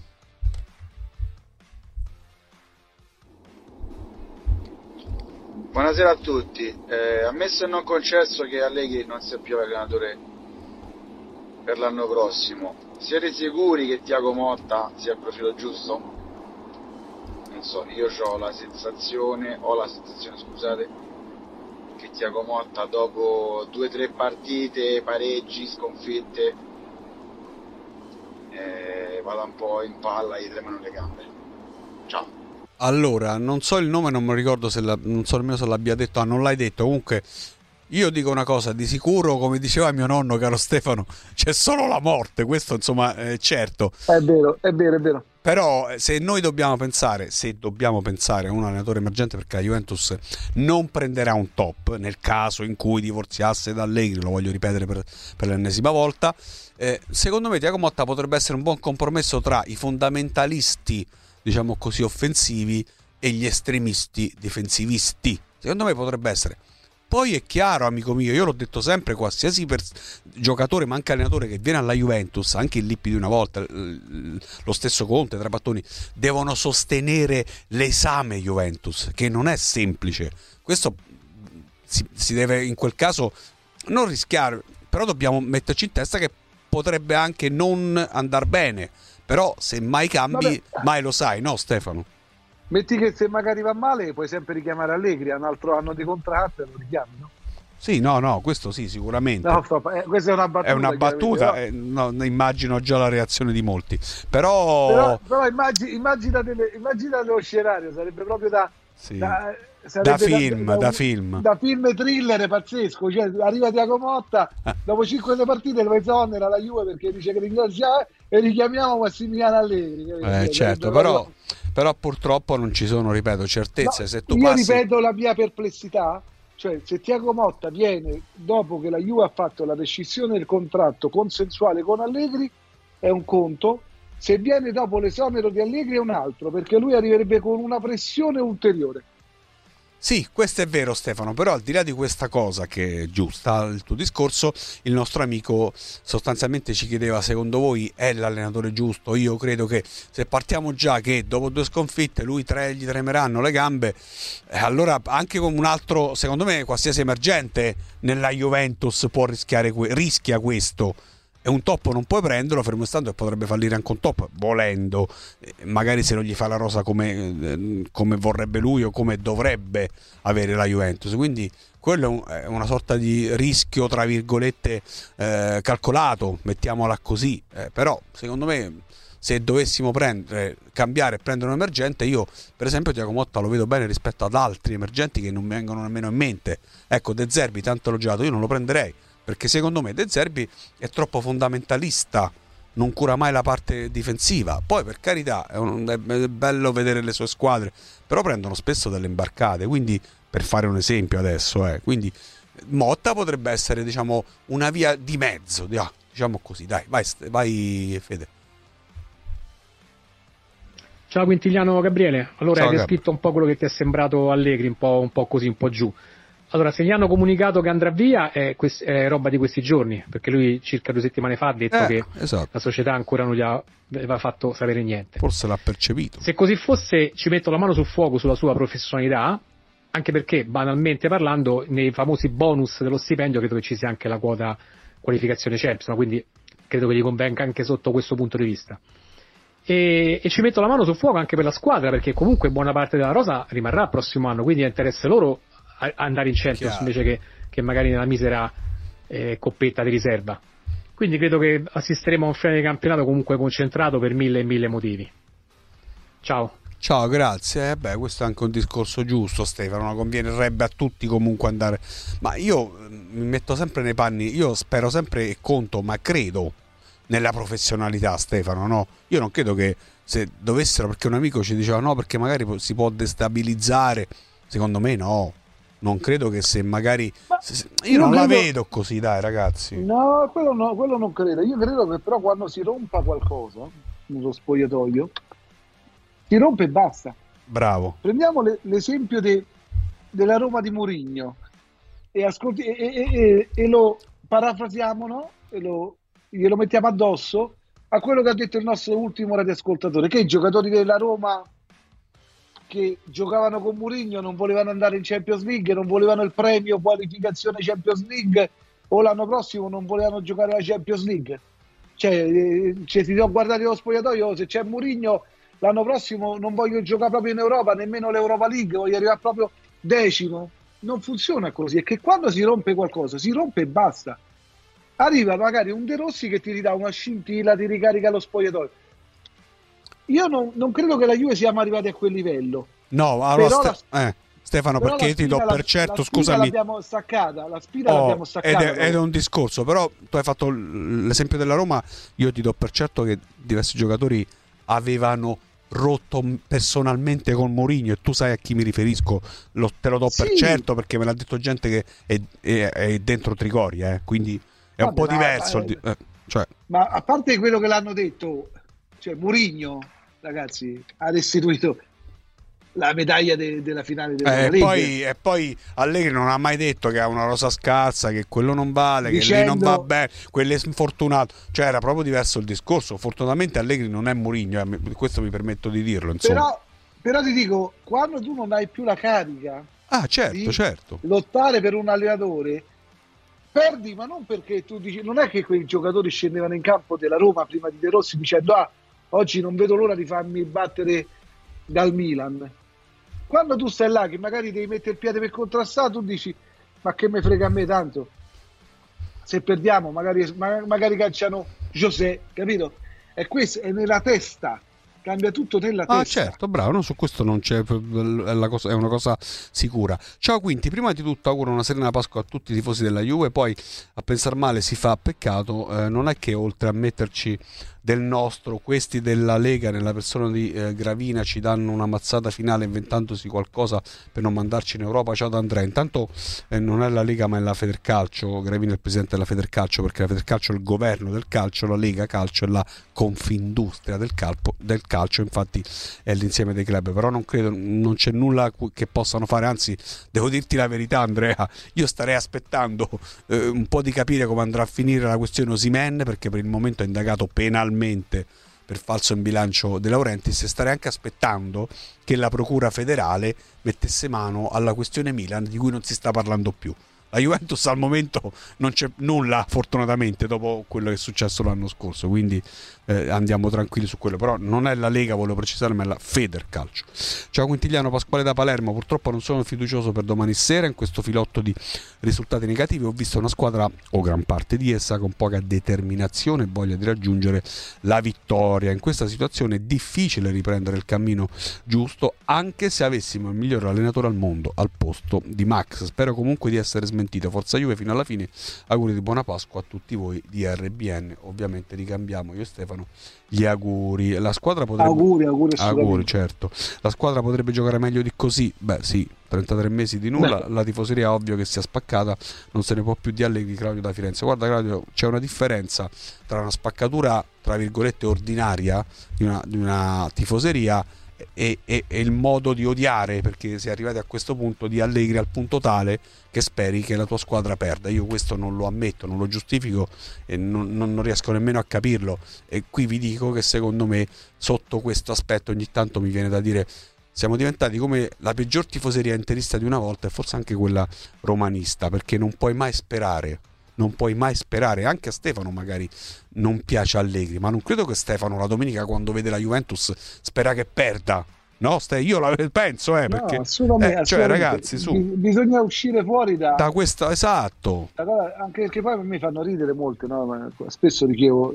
Buonasera a tutti, eh, ammesso e non concesso che Allegri non sia più allenatore per l'anno prossimo, siete sicuri che Thiago Motta sia il profilo giusto? Non so, io ho la sensazione, ho la sensazione, scusate, che Thiago Motta dopo due o tre partite, pareggi, sconfitte, eh, vada un po' in palla e gli tremano le gambe. Ciao. Allora, non so il nome, non mi ricordo se la, non so nemmeno se l'abbia detto, ah, non l'hai detto. Comunque io dico una cosa, di sicuro, come diceva mio nonno, caro Stefano, c'è solo la morte, questo insomma è certo. È vero, è vero, è vero. Però se noi dobbiamo pensare, se dobbiamo pensare a un allenatore emergente, perché la Juventus non prenderà un top nel caso in cui divorziasse da Allegri, lo voglio ripetere per, per l'ennesima volta, eh, secondo me Thiago Motta potrebbe essere un buon compromesso tra i fondamentalisti, diciamo così, offensivi e gli estremisti difensivisti. Secondo me potrebbe essere. Poi è chiaro, amico mio, io l'ho detto sempre, qualsiasi pers- giocatore ma anche allenatore che viene alla Juventus, anche il Lippi di una volta, l- lo stesso Conte, Trapattoni, devono sostenere l'esame Juventus, che non è semplice. Questo si, si deve in quel caso non rischiare, però dobbiamo metterci in testa che potrebbe anche non andare bene. Però se mai cambi, Vabbè. mai lo sai, no Stefano? Metti che se magari va male puoi sempre richiamare Allegri, ha un altro anno di contratto e lo richiami, no? Sì, no, no, questo sì, sicuramente. No, sto, eh, questa è una battuta. È una battuta, eh, no, immagino già la reazione di molti. Però, però, però immagina, immagina, delle, immagina lo scenario, sarebbe proprio da... Sì. da Da film, da, da, da, film. Da film thriller pazzesco, cioè arriva Thiago Motta, eh. dopo cinque partite lo esonera la Juve perché dice che ringrazia e richiamiamo Massimiliano Allegri. Eh, cioè, certo, però, proprio... però purtroppo non ci sono, ripeto, certezze. No, se tu io passi... ripeto la mia perplessità, cioè se Thiago Motta viene dopo che la Juve ha fatto la rescissione del contratto consensuale con Allegri è un conto, se viene dopo l'esonero di Allegri è un altro, perché lui arriverebbe con una pressione ulteriore. Sì, questo è vero Stefano, però al di là di questa cosa che è giusta, il tuo discorso, il nostro amico sostanzialmente ci chiedeva: secondo voi è l'allenatore giusto? Io credo che se partiamo già che dopo due sconfitte lui tre, gli tremeranno le gambe, eh, allora anche con un altro, secondo me qualsiasi emergente nella Juventus può rischiare, rischia questo. E un top non puoi prenderlo, fermo stando che potrebbe fallire anche un top volendo, magari se non gli fa la rosa come, come vorrebbe lui o come dovrebbe avere la Juventus, quindi quello è una sorta di rischio tra virgolette eh, calcolato, mettiamola così, eh, però secondo me se dovessimo prendere, cambiare e prendere un emergente, io per esempio Thiago Motta lo vedo bene rispetto ad altri emergenti che non mi vengono nemmeno in mente. Ecco, De Zerbi tanto elogiato, io non lo prenderei, perché secondo me De Zerbi è troppo fondamentalista, non cura mai la parte difensiva. Poi per carità è, un, è bello vedere le sue squadre, però prendono spesso delle imbarcate, quindi per fare un esempio adesso eh. Quindi Motta potrebbe essere, diciamo, una via di mezzo, diciamo così. Dai, vai, vai Fede. Ciao Quintiliano Gabriele, allora Ciao, hai descritto un po' quello che ti è sembrato Allegri, un po', un po' così, un po' giù. Allora, se gli hanno comunicato che andrà via è, quest- è roba di questi giorni, perché lui circa due settimane fa ha detto eh, che esatto. la società ancora non gli aveva fatto sapere niente. Forse l'ha percepito. Se così fosse, ci metto la mano sul fuoco sulla sua professionalità, anche perché, banalmente parlando, nei famosi bonus dello stipendio credo che ci sia anche la quota qualificazione Champions, quindi credo che gli convenga anche sotto questo punto di vista. E, e ci metto la mano sul fuoco anche per la squadra, perché comunque buona parte della rosa rimarrà il prossimo anno, quindi è interesse loro andare in Champions invece che, che magari nella misera eh, coppetta di riserva. Quindi credo che assisteremo a un finale di campionato comunque concentrato per mille e mille motivi. Ciao. Ciao, grazie. Eh beh, questo è anche un discorso giusto, Stefano. Convienerebbe a tutti comunque andare. Ma io mi metto sempre nei panni. Io spero sempre e conto, ma credo nella professionalità, Stefano. No, io non credo che se dovessero, perché un amico ci diceva no, perché magari si può destabilizzare. Secondo me, no. Non credo che se magari se, io non, non la credo... vedo così, dai ragazzi. No quello, no, quello non credo. Io credo che però quando si rompa qualcosa nello spogliatoio si rompe e basta. Bravo. Prendiamo le, l'esempio de, della Roma di Mourinho e, ascolti, e, e, e, e lo parafrasiamo, no? E lo, glielo mettiamo addosso a quello che ha detto il nostro ultimo radioascoltatore, che i giocatori della Roma che giocavano con Mourinho non volevano andare in Champions League, non volevano il premio qualificazione Champions League, o l'anno prossimo non volevano giocare la Champions League. Cioè, cioè si sono guardati lo spogliatoio, se c'è Mourinho l'anno prossimo non voglio giocare proprio in Europa, nemmeno l'Europa League, voglio arrivare proprio decimo. Non funziona così, è che quando si rompe qualcosa si rompe e basta. Arriva magari un De Rossi che ti ridà una scintilla, ti ricarica lo spogliatoio. io non, non credo che la Juve siamo arrivati a quel livello. No, allora Però Ste- la- eh, Stefano, Però perché la ti do spina per la- certo, la spina scusami. l'abbiamo staccata, la spina Oh, l'abbiamo ed, staccata. è, ed è però. un discorso, però tu hai fatto l- l'esempio della Roma, io ti do per certo che diversi giocatori avevano rotto m- personalmente con Mourinho, e tu sai a chi mi riferisco, lo- te lo do per Sì. certo perché me l'ha detto gente che è, è- è dentro Trigoria, eh, quindi è un Vabbè, po' ma- diverso. ma- il di- eh, cioè, Ma a parte quello che l'hanno detto, cioè Mourinho, ragazzi, ha restituito la medaglia de- della finale della Eh, e, Lega. poi, e poi Allegri non ha mai detto che ha una rosa scarsa, che quello non vale, che lì Dicendo- non va bene, quello è sfortunato. Cioè era proprio diverso il discorso. Fortunatamente Allegri non è Mourinho, eh, questo mi permetto di dirlo, insomma. Però, però ti dico, quando tu non hai più la carica Ah, certo, di certo. lottare per un allenatore, perdi, ma non perché tu dici, non è che quei giocatori scendevano in campo della Roma prima di De Rossi dicendo ah, oggi non vedo l'ora di farmi battere dal Milan. Quando tu stai là che magari devi mettere il piede per contrastare, tu dici ma che me frega a me tanto, se perdiamo magari, ma- magari calciano José, capito? E questo è nella testa, cambia tutto nella Ah, testa. certo, bravo, no, su questo non c'è, è, la cosa, è una cosa sicura. Ciao Quinti, prima di tutto auguro una serena Pasqua a tutti i tifosi della Juve, poi a pensar male si fa peccato, eh, non è che oltre a metterci del nostro, questi della Lega nella persona di eh, Gravina ci danno una mazzata finale inventandosi qualcosa per non mandarci in Europa. Ciao da Andrea, intanto eh, non è la Lega ma è la Federcalcio, Gravina è il presidente della Federcalcio, perché la Federcalcio è il governo del calcio, la Lega Calcio è la Confindustria del, calpo, del calcio, infatti è l'insieme dei club, però non credo, non c'è nulla che possano fare, anzi devo dirti la verità Andrea, io starei aspettando eh, un po' di capire come andrà a finire la questione Osimhen, perché per il momento è indagato penalmente per falso in bilancio De Laurentiis, e starei anche aspettando che la procura federale mettesse mano alla questione Milan, di cui non si sta parlando più. La Juventus al momento non c'è nulla, fortunatamente, dopo quello che è successo l'anno scorso, quindi eh, andiamo tranquilli su quello. Però non è la Lega, volevo precisare, ma è la Federcalcio. Ciao Quintigliano, Pasquale da Palermo. Purtroppo non sono fiducioso per domani sera in questo filotto di risultati negativi. Ho visto una squadra, o gran parte di essa, con poca determinazione e voglia di raggiungere la vittoria. In questa situazione è difficile riprendere il cammino giusto, anche se avessimo il miglior allenatore al mondo al posto di Max. Spero comunque di essere smentito. Forza Juve fino alla fine. Auguri di buona Pasqua a tutti voi di R B N. Ovviamente ricambiamo io e Stefano gli auguri. La squadra potrebbe Auguri, auguri, auguri, certo. La squadra potrebbe giocare meglio di così. Beh, sì, trentatré mesi di nulla. La tifoseria ovvio che sia spaccata, non se ne può più di Allegri. Claudio da Firenze. Guarda Claudio, c'è una differenza tra una spaccatura tra virgolette ordinaria di una, di una tifoseria E, e, e il modo di odiare, perché si è arrivati a questo punto di Allegri al punto tale che speri che la tua squadra perda. Io questo non lo ammetto, non lo giustifico e non, non, non riesco nemmeno a capirlo, e qui vi dico che secondo me sotto questo aspetto ogni tanto mi viene da dire siamo diventati come la peggior tifoseria interista di una volta, e forse anche quella romanista, perché non puoi mai sperare non puoi mai sperare. Anche a Stefano magari non piace Allegri, ma non credo che Stefano la domenica quando vede la Juventus spera che perda, no? Io la penso, eh, perché no, assolutamente, eh, cioè assolutamente. ragazzi, su, bisogna uscire fuori da, da questo, esatto. Allora, anche perché poi a me fanno ridere molto, no? Ma spesso dicevo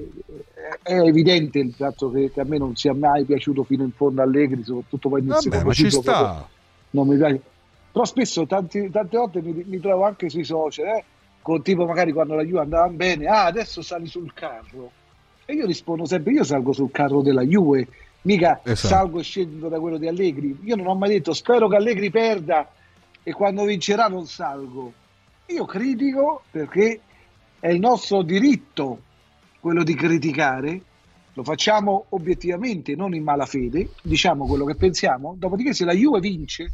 è evidente il fatto che, che a me non sia mai piaciuto fino in fondo Allegri, soprattutto poi nel Vabbè, secondo ma ci ciclo, sta, non mi piace, però spesso tanti, tante volte mi, mi trovo anche sui social, eh? Con tipo magari quando la Juve andava bene, ah adesso sali sul carro, e io rispondo sempre io salgo sul carro della Juve, mica esatto. Salgo e scendo da quello di Allegri. Io non ho mai detto spero che Allegri perda e quando vincerà non salgo. Io critico perché è il nostro diritto quello di criticare, lo facciamo obiettivamente, non in malafede, diciamo quello che pensiamo. Dopodiché se la Juve vince,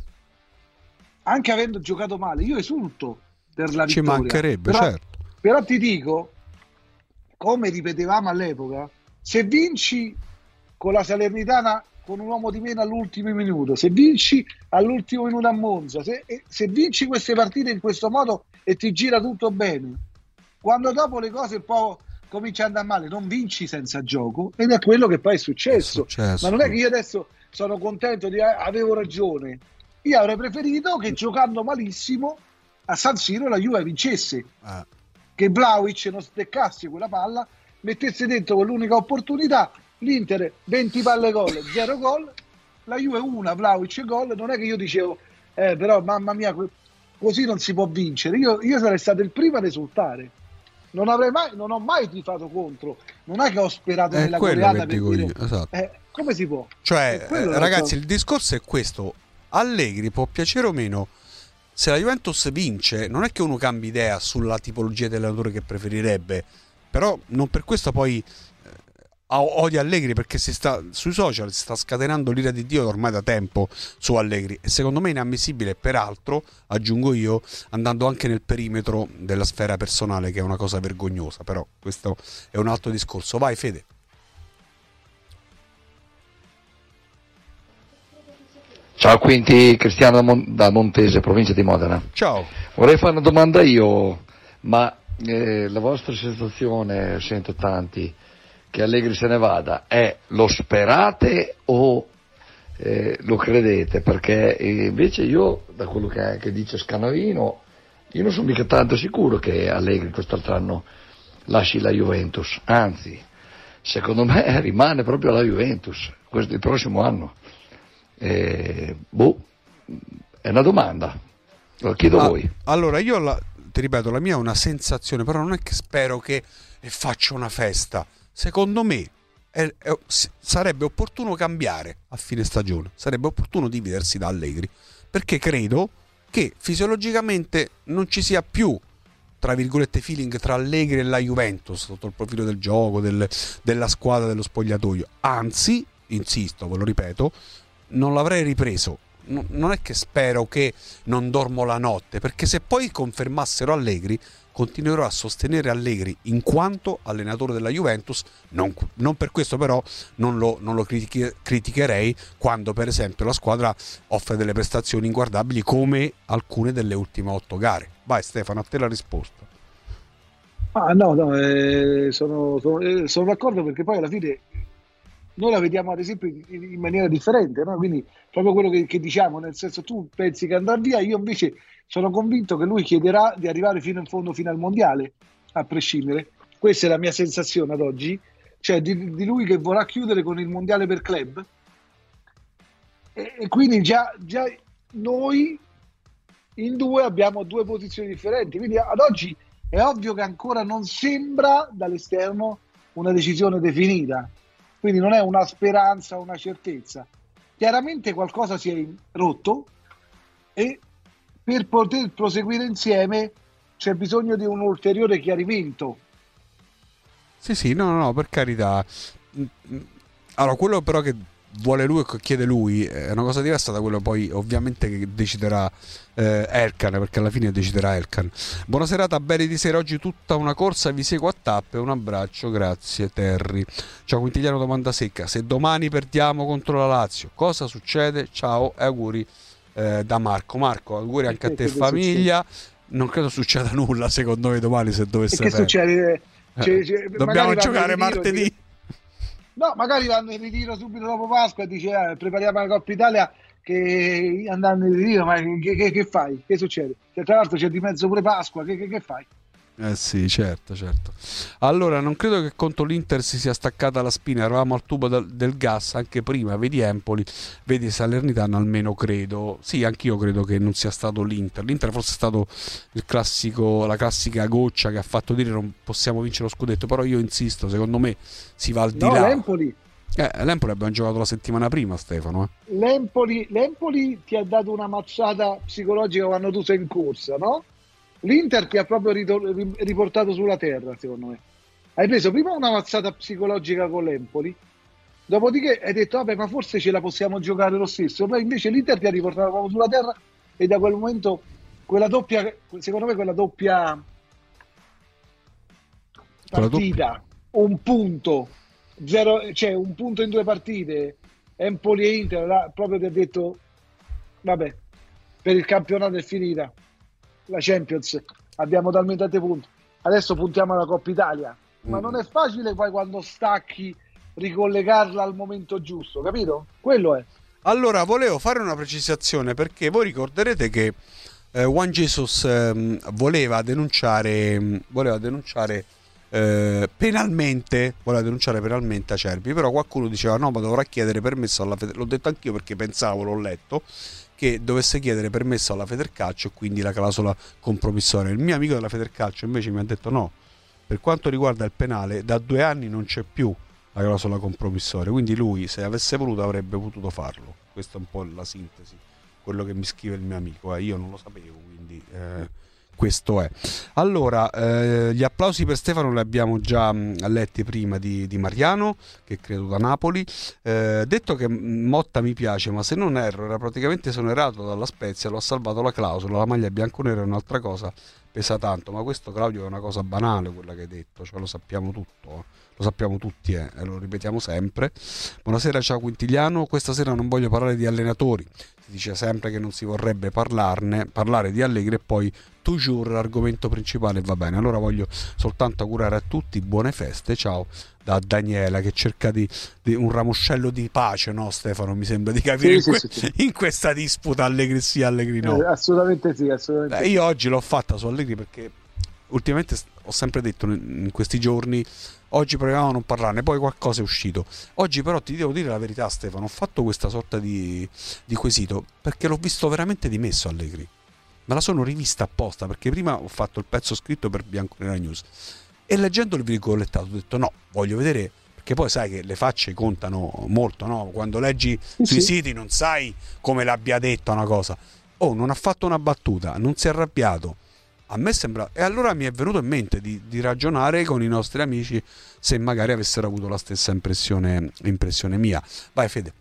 anche avendo giocato male, io esulto per la ci vittoria. mancherebbe, però, certo. Però ti dico, come ripetevamo all'epoca, se vinci con la Salernitana con un uomo di meno all'ultimo minuto, se vinci all'ultimo minuto a Monza, se, se vinci queste partite in questo modo e ti gira tutto bene, quando dopo le cose un po' cominciano ad andare male, non vinci senza gioco, ed è quello che poi è successo. È successo. Ma non è che io adesso sono contento di avevo ragione, io avrei preferito che giocando malissimo a San Siro la Juve vincesse, ah. che Vlahovic non steccasse quella palla, mettesse dentro quell'unica opportunità, l'Inter venti palle gol, zero gol, la Juve una, Vlahovic gol, non è che io dicevo eh, però mamma mia così non si può vincere, io, io sarei stato il primo ad esultare, non avrei mai, non ho mai tifato contro, non è che ho sperato è nella goleata per dico dire, io, esatto. eh, come si può? Cioè eh, so. ragazzi, il discorso è questo: Allegri può piacere o meno, se la Juventus vince non è che uno cambi idea sulla tipologia di allenatore che preferirebbe, però non per questo poi odia Allegri, perché si sta sui social si sta scatenando l'ira di Dio ormai da tempo su Allegri, e secondo me è inammissibile, peraltro aggiungo io, andando anche nel perimetro della sfera personale, che è una cosa vergognosa, però questo è un altro discorso. Vai Fede. Ciao Quinti, Cristiano da, Mon- da Montese, provincia di Modena. Ciao. Vorrei fare una domanda io, ma eh, la vostra sensazione, sento tanti, che Allegri se ne vada, è lo sperate o eh, lo credete? Perché eh, invece io, da quello che, che dice Scanavino, io non sono mica tanto sicuro che Allegri quest'altro anno lasci la Juventus, anzi, secondo me rimane proprio alla Juventus questo, il prossimo anno. Eh, boh, è una domanda, lo chiedo a ah, voi. Allora io la, ti ripeto, la mia è una sensazione, però non è che spero che e faccia una festa. Secondo me è, è, sarebbe opportuno cambiare a fine stagione, sarebbe opportuno dividersi da Allegri, perché credo che fisiologicamente non ci sia più, tra virgolette, feeling tra Allegri e la Juventus sotto il profilo del gioco, del, della squadra, dello spogliatoio. Anzi, insisto, ve lo ripeto, non l'avrei ripreso. No, non è che spero che non dormo la notte, perché se poi confermassero Allegri, continuerò a sostenere Allegri in quanto allenatore della Juventus, non, non per questo però non lo, non lo critichi, criticherei quando per esempio la squadra offre delle prestazioni inguardabili come alcune delle ultime otto gare. Vai Stefano, a te la risposta. Ah no, no, eh, sono, sono, eh, sono d'accordo, perché poi alla fine noi la vediamo ad esempio in, in maniera differente, no? Quindi proprio quello che, che diciamo, nel senso, tu pensi che andrà via, io invece sono convinto che lui chiederà di arrivare fino in fondo, fino al mondiale, a prescindere. Questa è la mia sensazione ad oggi, cioè di, di lui che vorrà chiudere con il mondiale per club, e, e quindi già, già noi in due abbiamo due posizioni differenti, quindi ad oggi è ovvio che ancora non sembra dall'esterno una decisione definita, quindi non è una speranza, una certezza. Chiaramente qualcosa si è rotto e per poter proseguire insieme c'è bisogno di un ulteriore chiarimento. Sì, sì, no, no, per carità. Allora, quello però che vuole lui e che chiede lui è una cosa diversa da quello poi ovviamente che deciderà eh, Erkan, perché alla fine deciderà Erkan. Buona serata, belli di sera, oggi tutta una corsa, vi seguo a tappe, un abbraccio, grazie Terry. Ciao Quintigliano, domanda secca: se domani perdiamo contro la Lazio cosa succede? Ciao e auguri eh, da Marco. Marco, auguri anche a te e famiglia. Non credo succeda nulla secondo me domani, se dovesse e che succede? C'è, c'è, dobbiamo giocare martedì. Dice... No, magari vanno in ritiro subito dopo Pasqua e dice eh, prepariamo la Coppa Italia, che andando in ritiro, ma che, che, che fai? Che succede? Che tra l'altro c'è di mezzo pure Pasqua, che, che, che fai? Eh sì, certo, certo. Allora, non credo che contro l'Inter si sia staccata la spina, eravamo al tubo del, del gas anche prima, vedi Empoli, vedi Salernitana, almeno credo. Sì, anch'io credo che non sia stato l'Inter. L'Inter forse è stato il classico, la classica goccia che ha fatto dire non possiamo vincere lo scudetto, però io insisto, secondo me si va al di no, là. L'Empoli. Eh, l'Empoli abbiamo giocato la settimana prima, Stefano. Eh. L'Empoli, L'Empoli ti ha dato una mazzata psicologica quando tu sei in corsa, no? L'Inter ti ha proprio riportato sulla terra, secondo me. Hai preso prima una mazzata psicologica con l'Empoli, dopodiché hai detto vabbè, ma forse ce la possiamo giocare lo stesso, poi invece l'Inter ti ha riportato proprio sulla terra, e da quel momento quella doppia, secondo me quella doppia partita, doppia. un punto zero, cioè un punto in due partite, Empoli e Inter, là, proprio ti ha detto vabbè, per il campionato è finita la Champions, abbiamo talmente tanti punti, adesso puntiamo alla Coppa Italia, ma non è facile poi quando stacchi ricollegarla al momento giusto, capito? Quello è. Allora, volevo fare una precisazione, perché voi ricorderete che eh, Juan Jesus eh, voleva denunciare voleva denunciare eh, penalmente, voleva denunciare penalmente Acerbi, però qualcuno diceva no, ma dovrà chiedere permesso alla Feder... l'ho detto anch'io perché pensavo, l'ho letto, che dovesse chiedere permesso alla Federcalcio e quindi la clausola compromissoria. Il mio amico della Federcalcio invece mi ha detto no, per quanto riguarda il penale da due anni non c'è più la clausola compromissoria, quindi lui se avesse voluto avrebbe potuto farlo. Questa è un po' la sintesi, quello che mi scrive il mio amico, eh, io non lo sapevo, quindi eh, questo è. Allora, eh, gli applausi per Stefano li abbiamo già mh, letti prima di, di Mariano, che credo da Napoli. Eh, detto che Motta mi piace, ma se non erro era praticamente esonerato dalla Spezia, lo ha salvato la clausola, la maglia bianconera è un'altra cosa, pesa tanto, ma questo, Claudio, è una cosa banale quella che hai detto, cioè lo sappiamo tutto, eh. lo sappiamo tutti eh, e lo ripetiamo sempre. Buonasera, ciao Quintigliano, questa sera non voglio parlare di allenatori, si dice sempre che non si vorrebbe parlarne, parlare di Allegri e poi toujours l'argomento principale va bene, allora voglio soltanto augurare a tutti buone feste, ciao da Daniela che cerca di, di un ramoscello di pace, no Stefano, mi sembra di capire, sì, in, que- sì, sì. in questa disputa Allegri sì, Allegri no. Eh, assolutamente sì, assolutamente Beh, io oggi l'ho fatta su Allegri perché ultimamente ho sempre detto in questi giorni oggi proviamo a non parlarne, poi qualcosa è uscito. Oggi però ti devo dire la verità Stefano, ho fatto questa sorta di, di quesito perché l'ho visto veramente dimesso Allegri, me la sono rivista apposta perché prima ho fatto il pezzo scritto per Bianconera News e leggendo il virgolettato ho detto no, voglio vedere, perché poi sai che le facce contano molto, no? Quando leggi sì, sui sì. siti non sai come l'abbia detta una cosa, oh non ha fatto una battuta, non si è arrabbiato. A me sembra, e allora mi è venuto in mente di, di ragionare con i nostri amici se magari avessero avuto la stessa impressione, impressione mia. Vai Fede.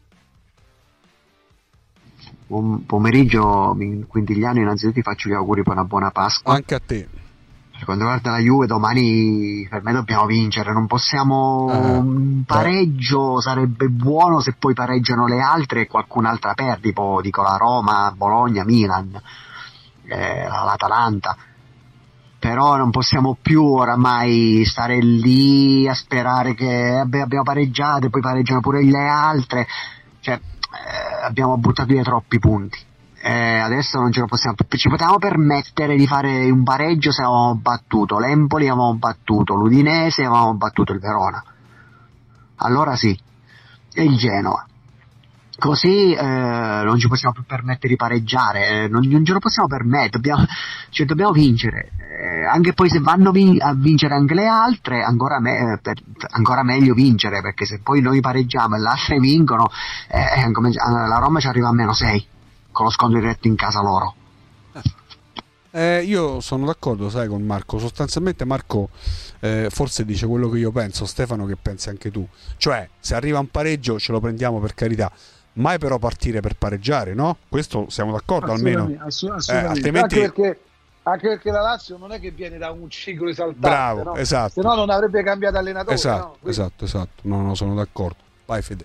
Buon pomeriggio Quintigliano, innanzitutto ti faccio gli auguri per una buona Pasqua. Anche a te. Per quanto riguarda la Juve, domani per me dobbiamo vincere, non possiamo Eh, un pareggio sarebbe buono se poi pareggiano le altre e qualcun'altra perde, tipo dico la Roma, Bologna, Milan, eh, l'Atalanta. Però non possiamo più oramai stare lì a sperare che vabbè, abbiamo pareggiato e poi pareggiano pure le altre, cioè eh, abbiamo buttato via troppi punti, eh, adesso non ce lo possiamo, ci potevamo permettere di fare un pareggio se avevamo battuto l'Empoli, avevamo battuto l'Udinese, avevamo battuto il Verona, allora sì, e il Genoa. Così eh, non ci possiamo più permettere di pareggiare, eh, non, non ce lo possiamo permettere, dobbiamo, cioè, dobbiamo vincere, eh, anche poi se vanno vin- a vincere anche le altre, ancora, me- per, ancora meglio vincere, perché se poi noi pareggiamo e le altre vincono, eh, come, la Roma ci arriva a meno sei, con lo sconto diretto in casa loro. Eh, io sono d'accordo, sai, con Marco. Sostanzialmente Marco eh, forse dice quello che io penso, Stefano che pensi anche tu. Cioè, se arriva un pareggio ce lo prendiamo per carità, mai però partire per pareggiare, no? Questo siamo d'accordo almeno. Assolutamente. Eh, altrimenti... anche, perché, anche perché la Lazio non è che viene da un ciclo esaltante, Bravo, no? esatto. Se no non avrebbe cambiato allenatore. Esatto, no? Quindi... esatto, esatto. No, no, sono d'accordo. Vai Fede.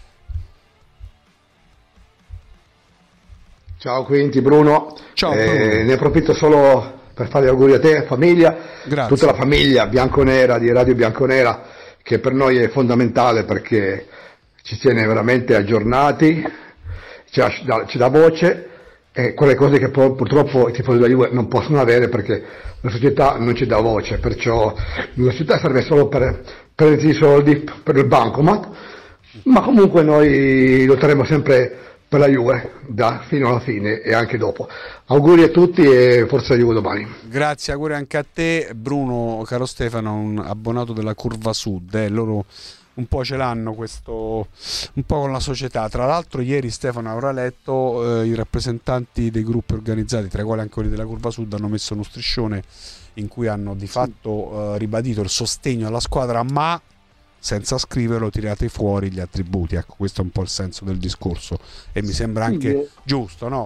Ciao Quinti, Bruno. Ciao, eh, Bruno. Ne approfitto solo per fare gli auguri a te, famiglia, Grazie. tutta la famiglia bianconera di Radio Bianconera, che per noi è fondamentale perché ci tiene veramente aggiornati, ci dà, ci dà voce, e quelle cose che pur, purtroppo i tifosi della Juve non possono avere perché la società non ci dà voce, perciò la società serve solo per prendere i soldi per il bancomat, ma comunque noi lotteremo sempre per la Juve da fino alla fine e anche dopo. Auguri a tutti e forza Juve domani. Grazie, auguri anche a te Bruno, caro Stefano, un abbonato della Curva Sud, eh, loro un po' ce l'hanno questo, un po' con la società. Tra l'altro ieri Stefano avrà letto eh, i rappresentanti dei gruppi organizzati, tra i quali anche quelli della Curva Sud, hanno messo uno striscione in cui hanno di fatto eh, ribadito il sostegno alla squadra, ma senza scriverlo tirate fuori gli attributi. Ecco, questo è un po' il senso del discorso e mi sembra anche sì, giusto, no?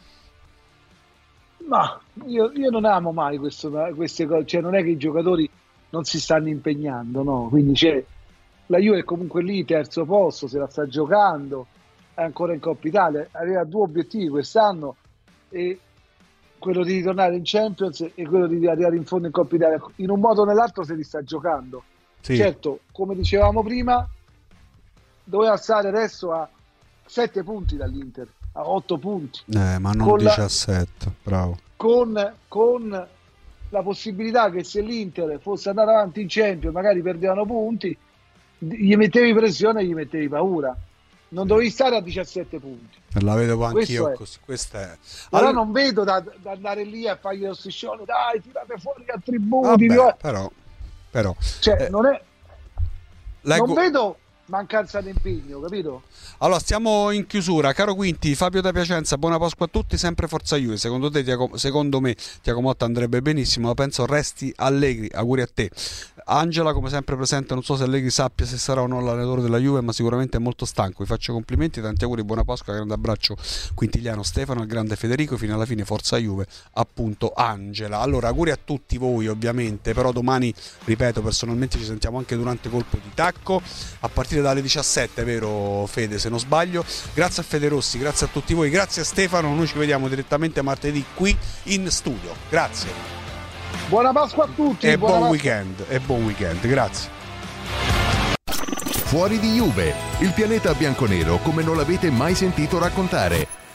Ma io, io non amo mai questo, queste cose, cioè non è che i giocatori non si stanno impegnando, no? Quindi c'è, la Juve è comunque lì, terzo posto, se la sta giocando, è ancora in Coppa Italia, aveva due obiettivi quest'anno, e quello di ritornare in Champions e quello di arrivare in fondo in Coppa Italia. In un modo o nell'altro se li sta giocando. Sì. Certo, come dicevamo prima, doveva stare adesso a sette punti dall'Inter, a otto punti. Eh, ma non con diciassette, la, bravo. Con, con la possibilità che se l'Inter fosse andata avanti in Champions magari perdevano punti, gli mettevi pressione e gli mettevi paura, non dovevi stare a diciassette punti. La vedo anch'io è. così. Questa è. Però Allora, non vedo da, da andare lì a fargli lo striscione, dai, tirate fuori gli attributi. vabbè, vi- però, però cioè, eh, non è. leggo- Non vedo mancanza di impegno, capito? Allora, stiamo in chiusura. Caro Quinti, Fabio da Piacenza, buona Pasqua a tutti, sempre Forza Juve. Secondo te, Tiago- secondo me, Tiago Motta andrebbe benissimo, ma penso resti Allegri. Auguri a te. Angela, come sempre presente, non so se Allegri sappia se sarà o no l'allenatore della Juve, ma sicuramente è molto stanco. Vi faccio complimenti, tanti auguri, buona Pasqua, grande abbraccio Quintiliano, Stefano, al grande Federico, fino alla fine Forza Juve, appunto Angela. Allora, auguri a tutti voi ovviamente, però domani, ripeto, personalmente ci sentiamo anche durante Colpo di Tacco, a partire dalle diciassette, vero Fede, se non sbaglio. Grazie a Fede Rossi, grazie a tutti voi, grazie a Stefano, noi ci vediamo direttamente martedì qui in studio. Grazie. Buona Pasqua a tutti. E buona buon Pasqua. weekend, e buon weekend, grazie. Fuori di Juve, il pianeta bianconero come non l'avete mai sentito raccontare.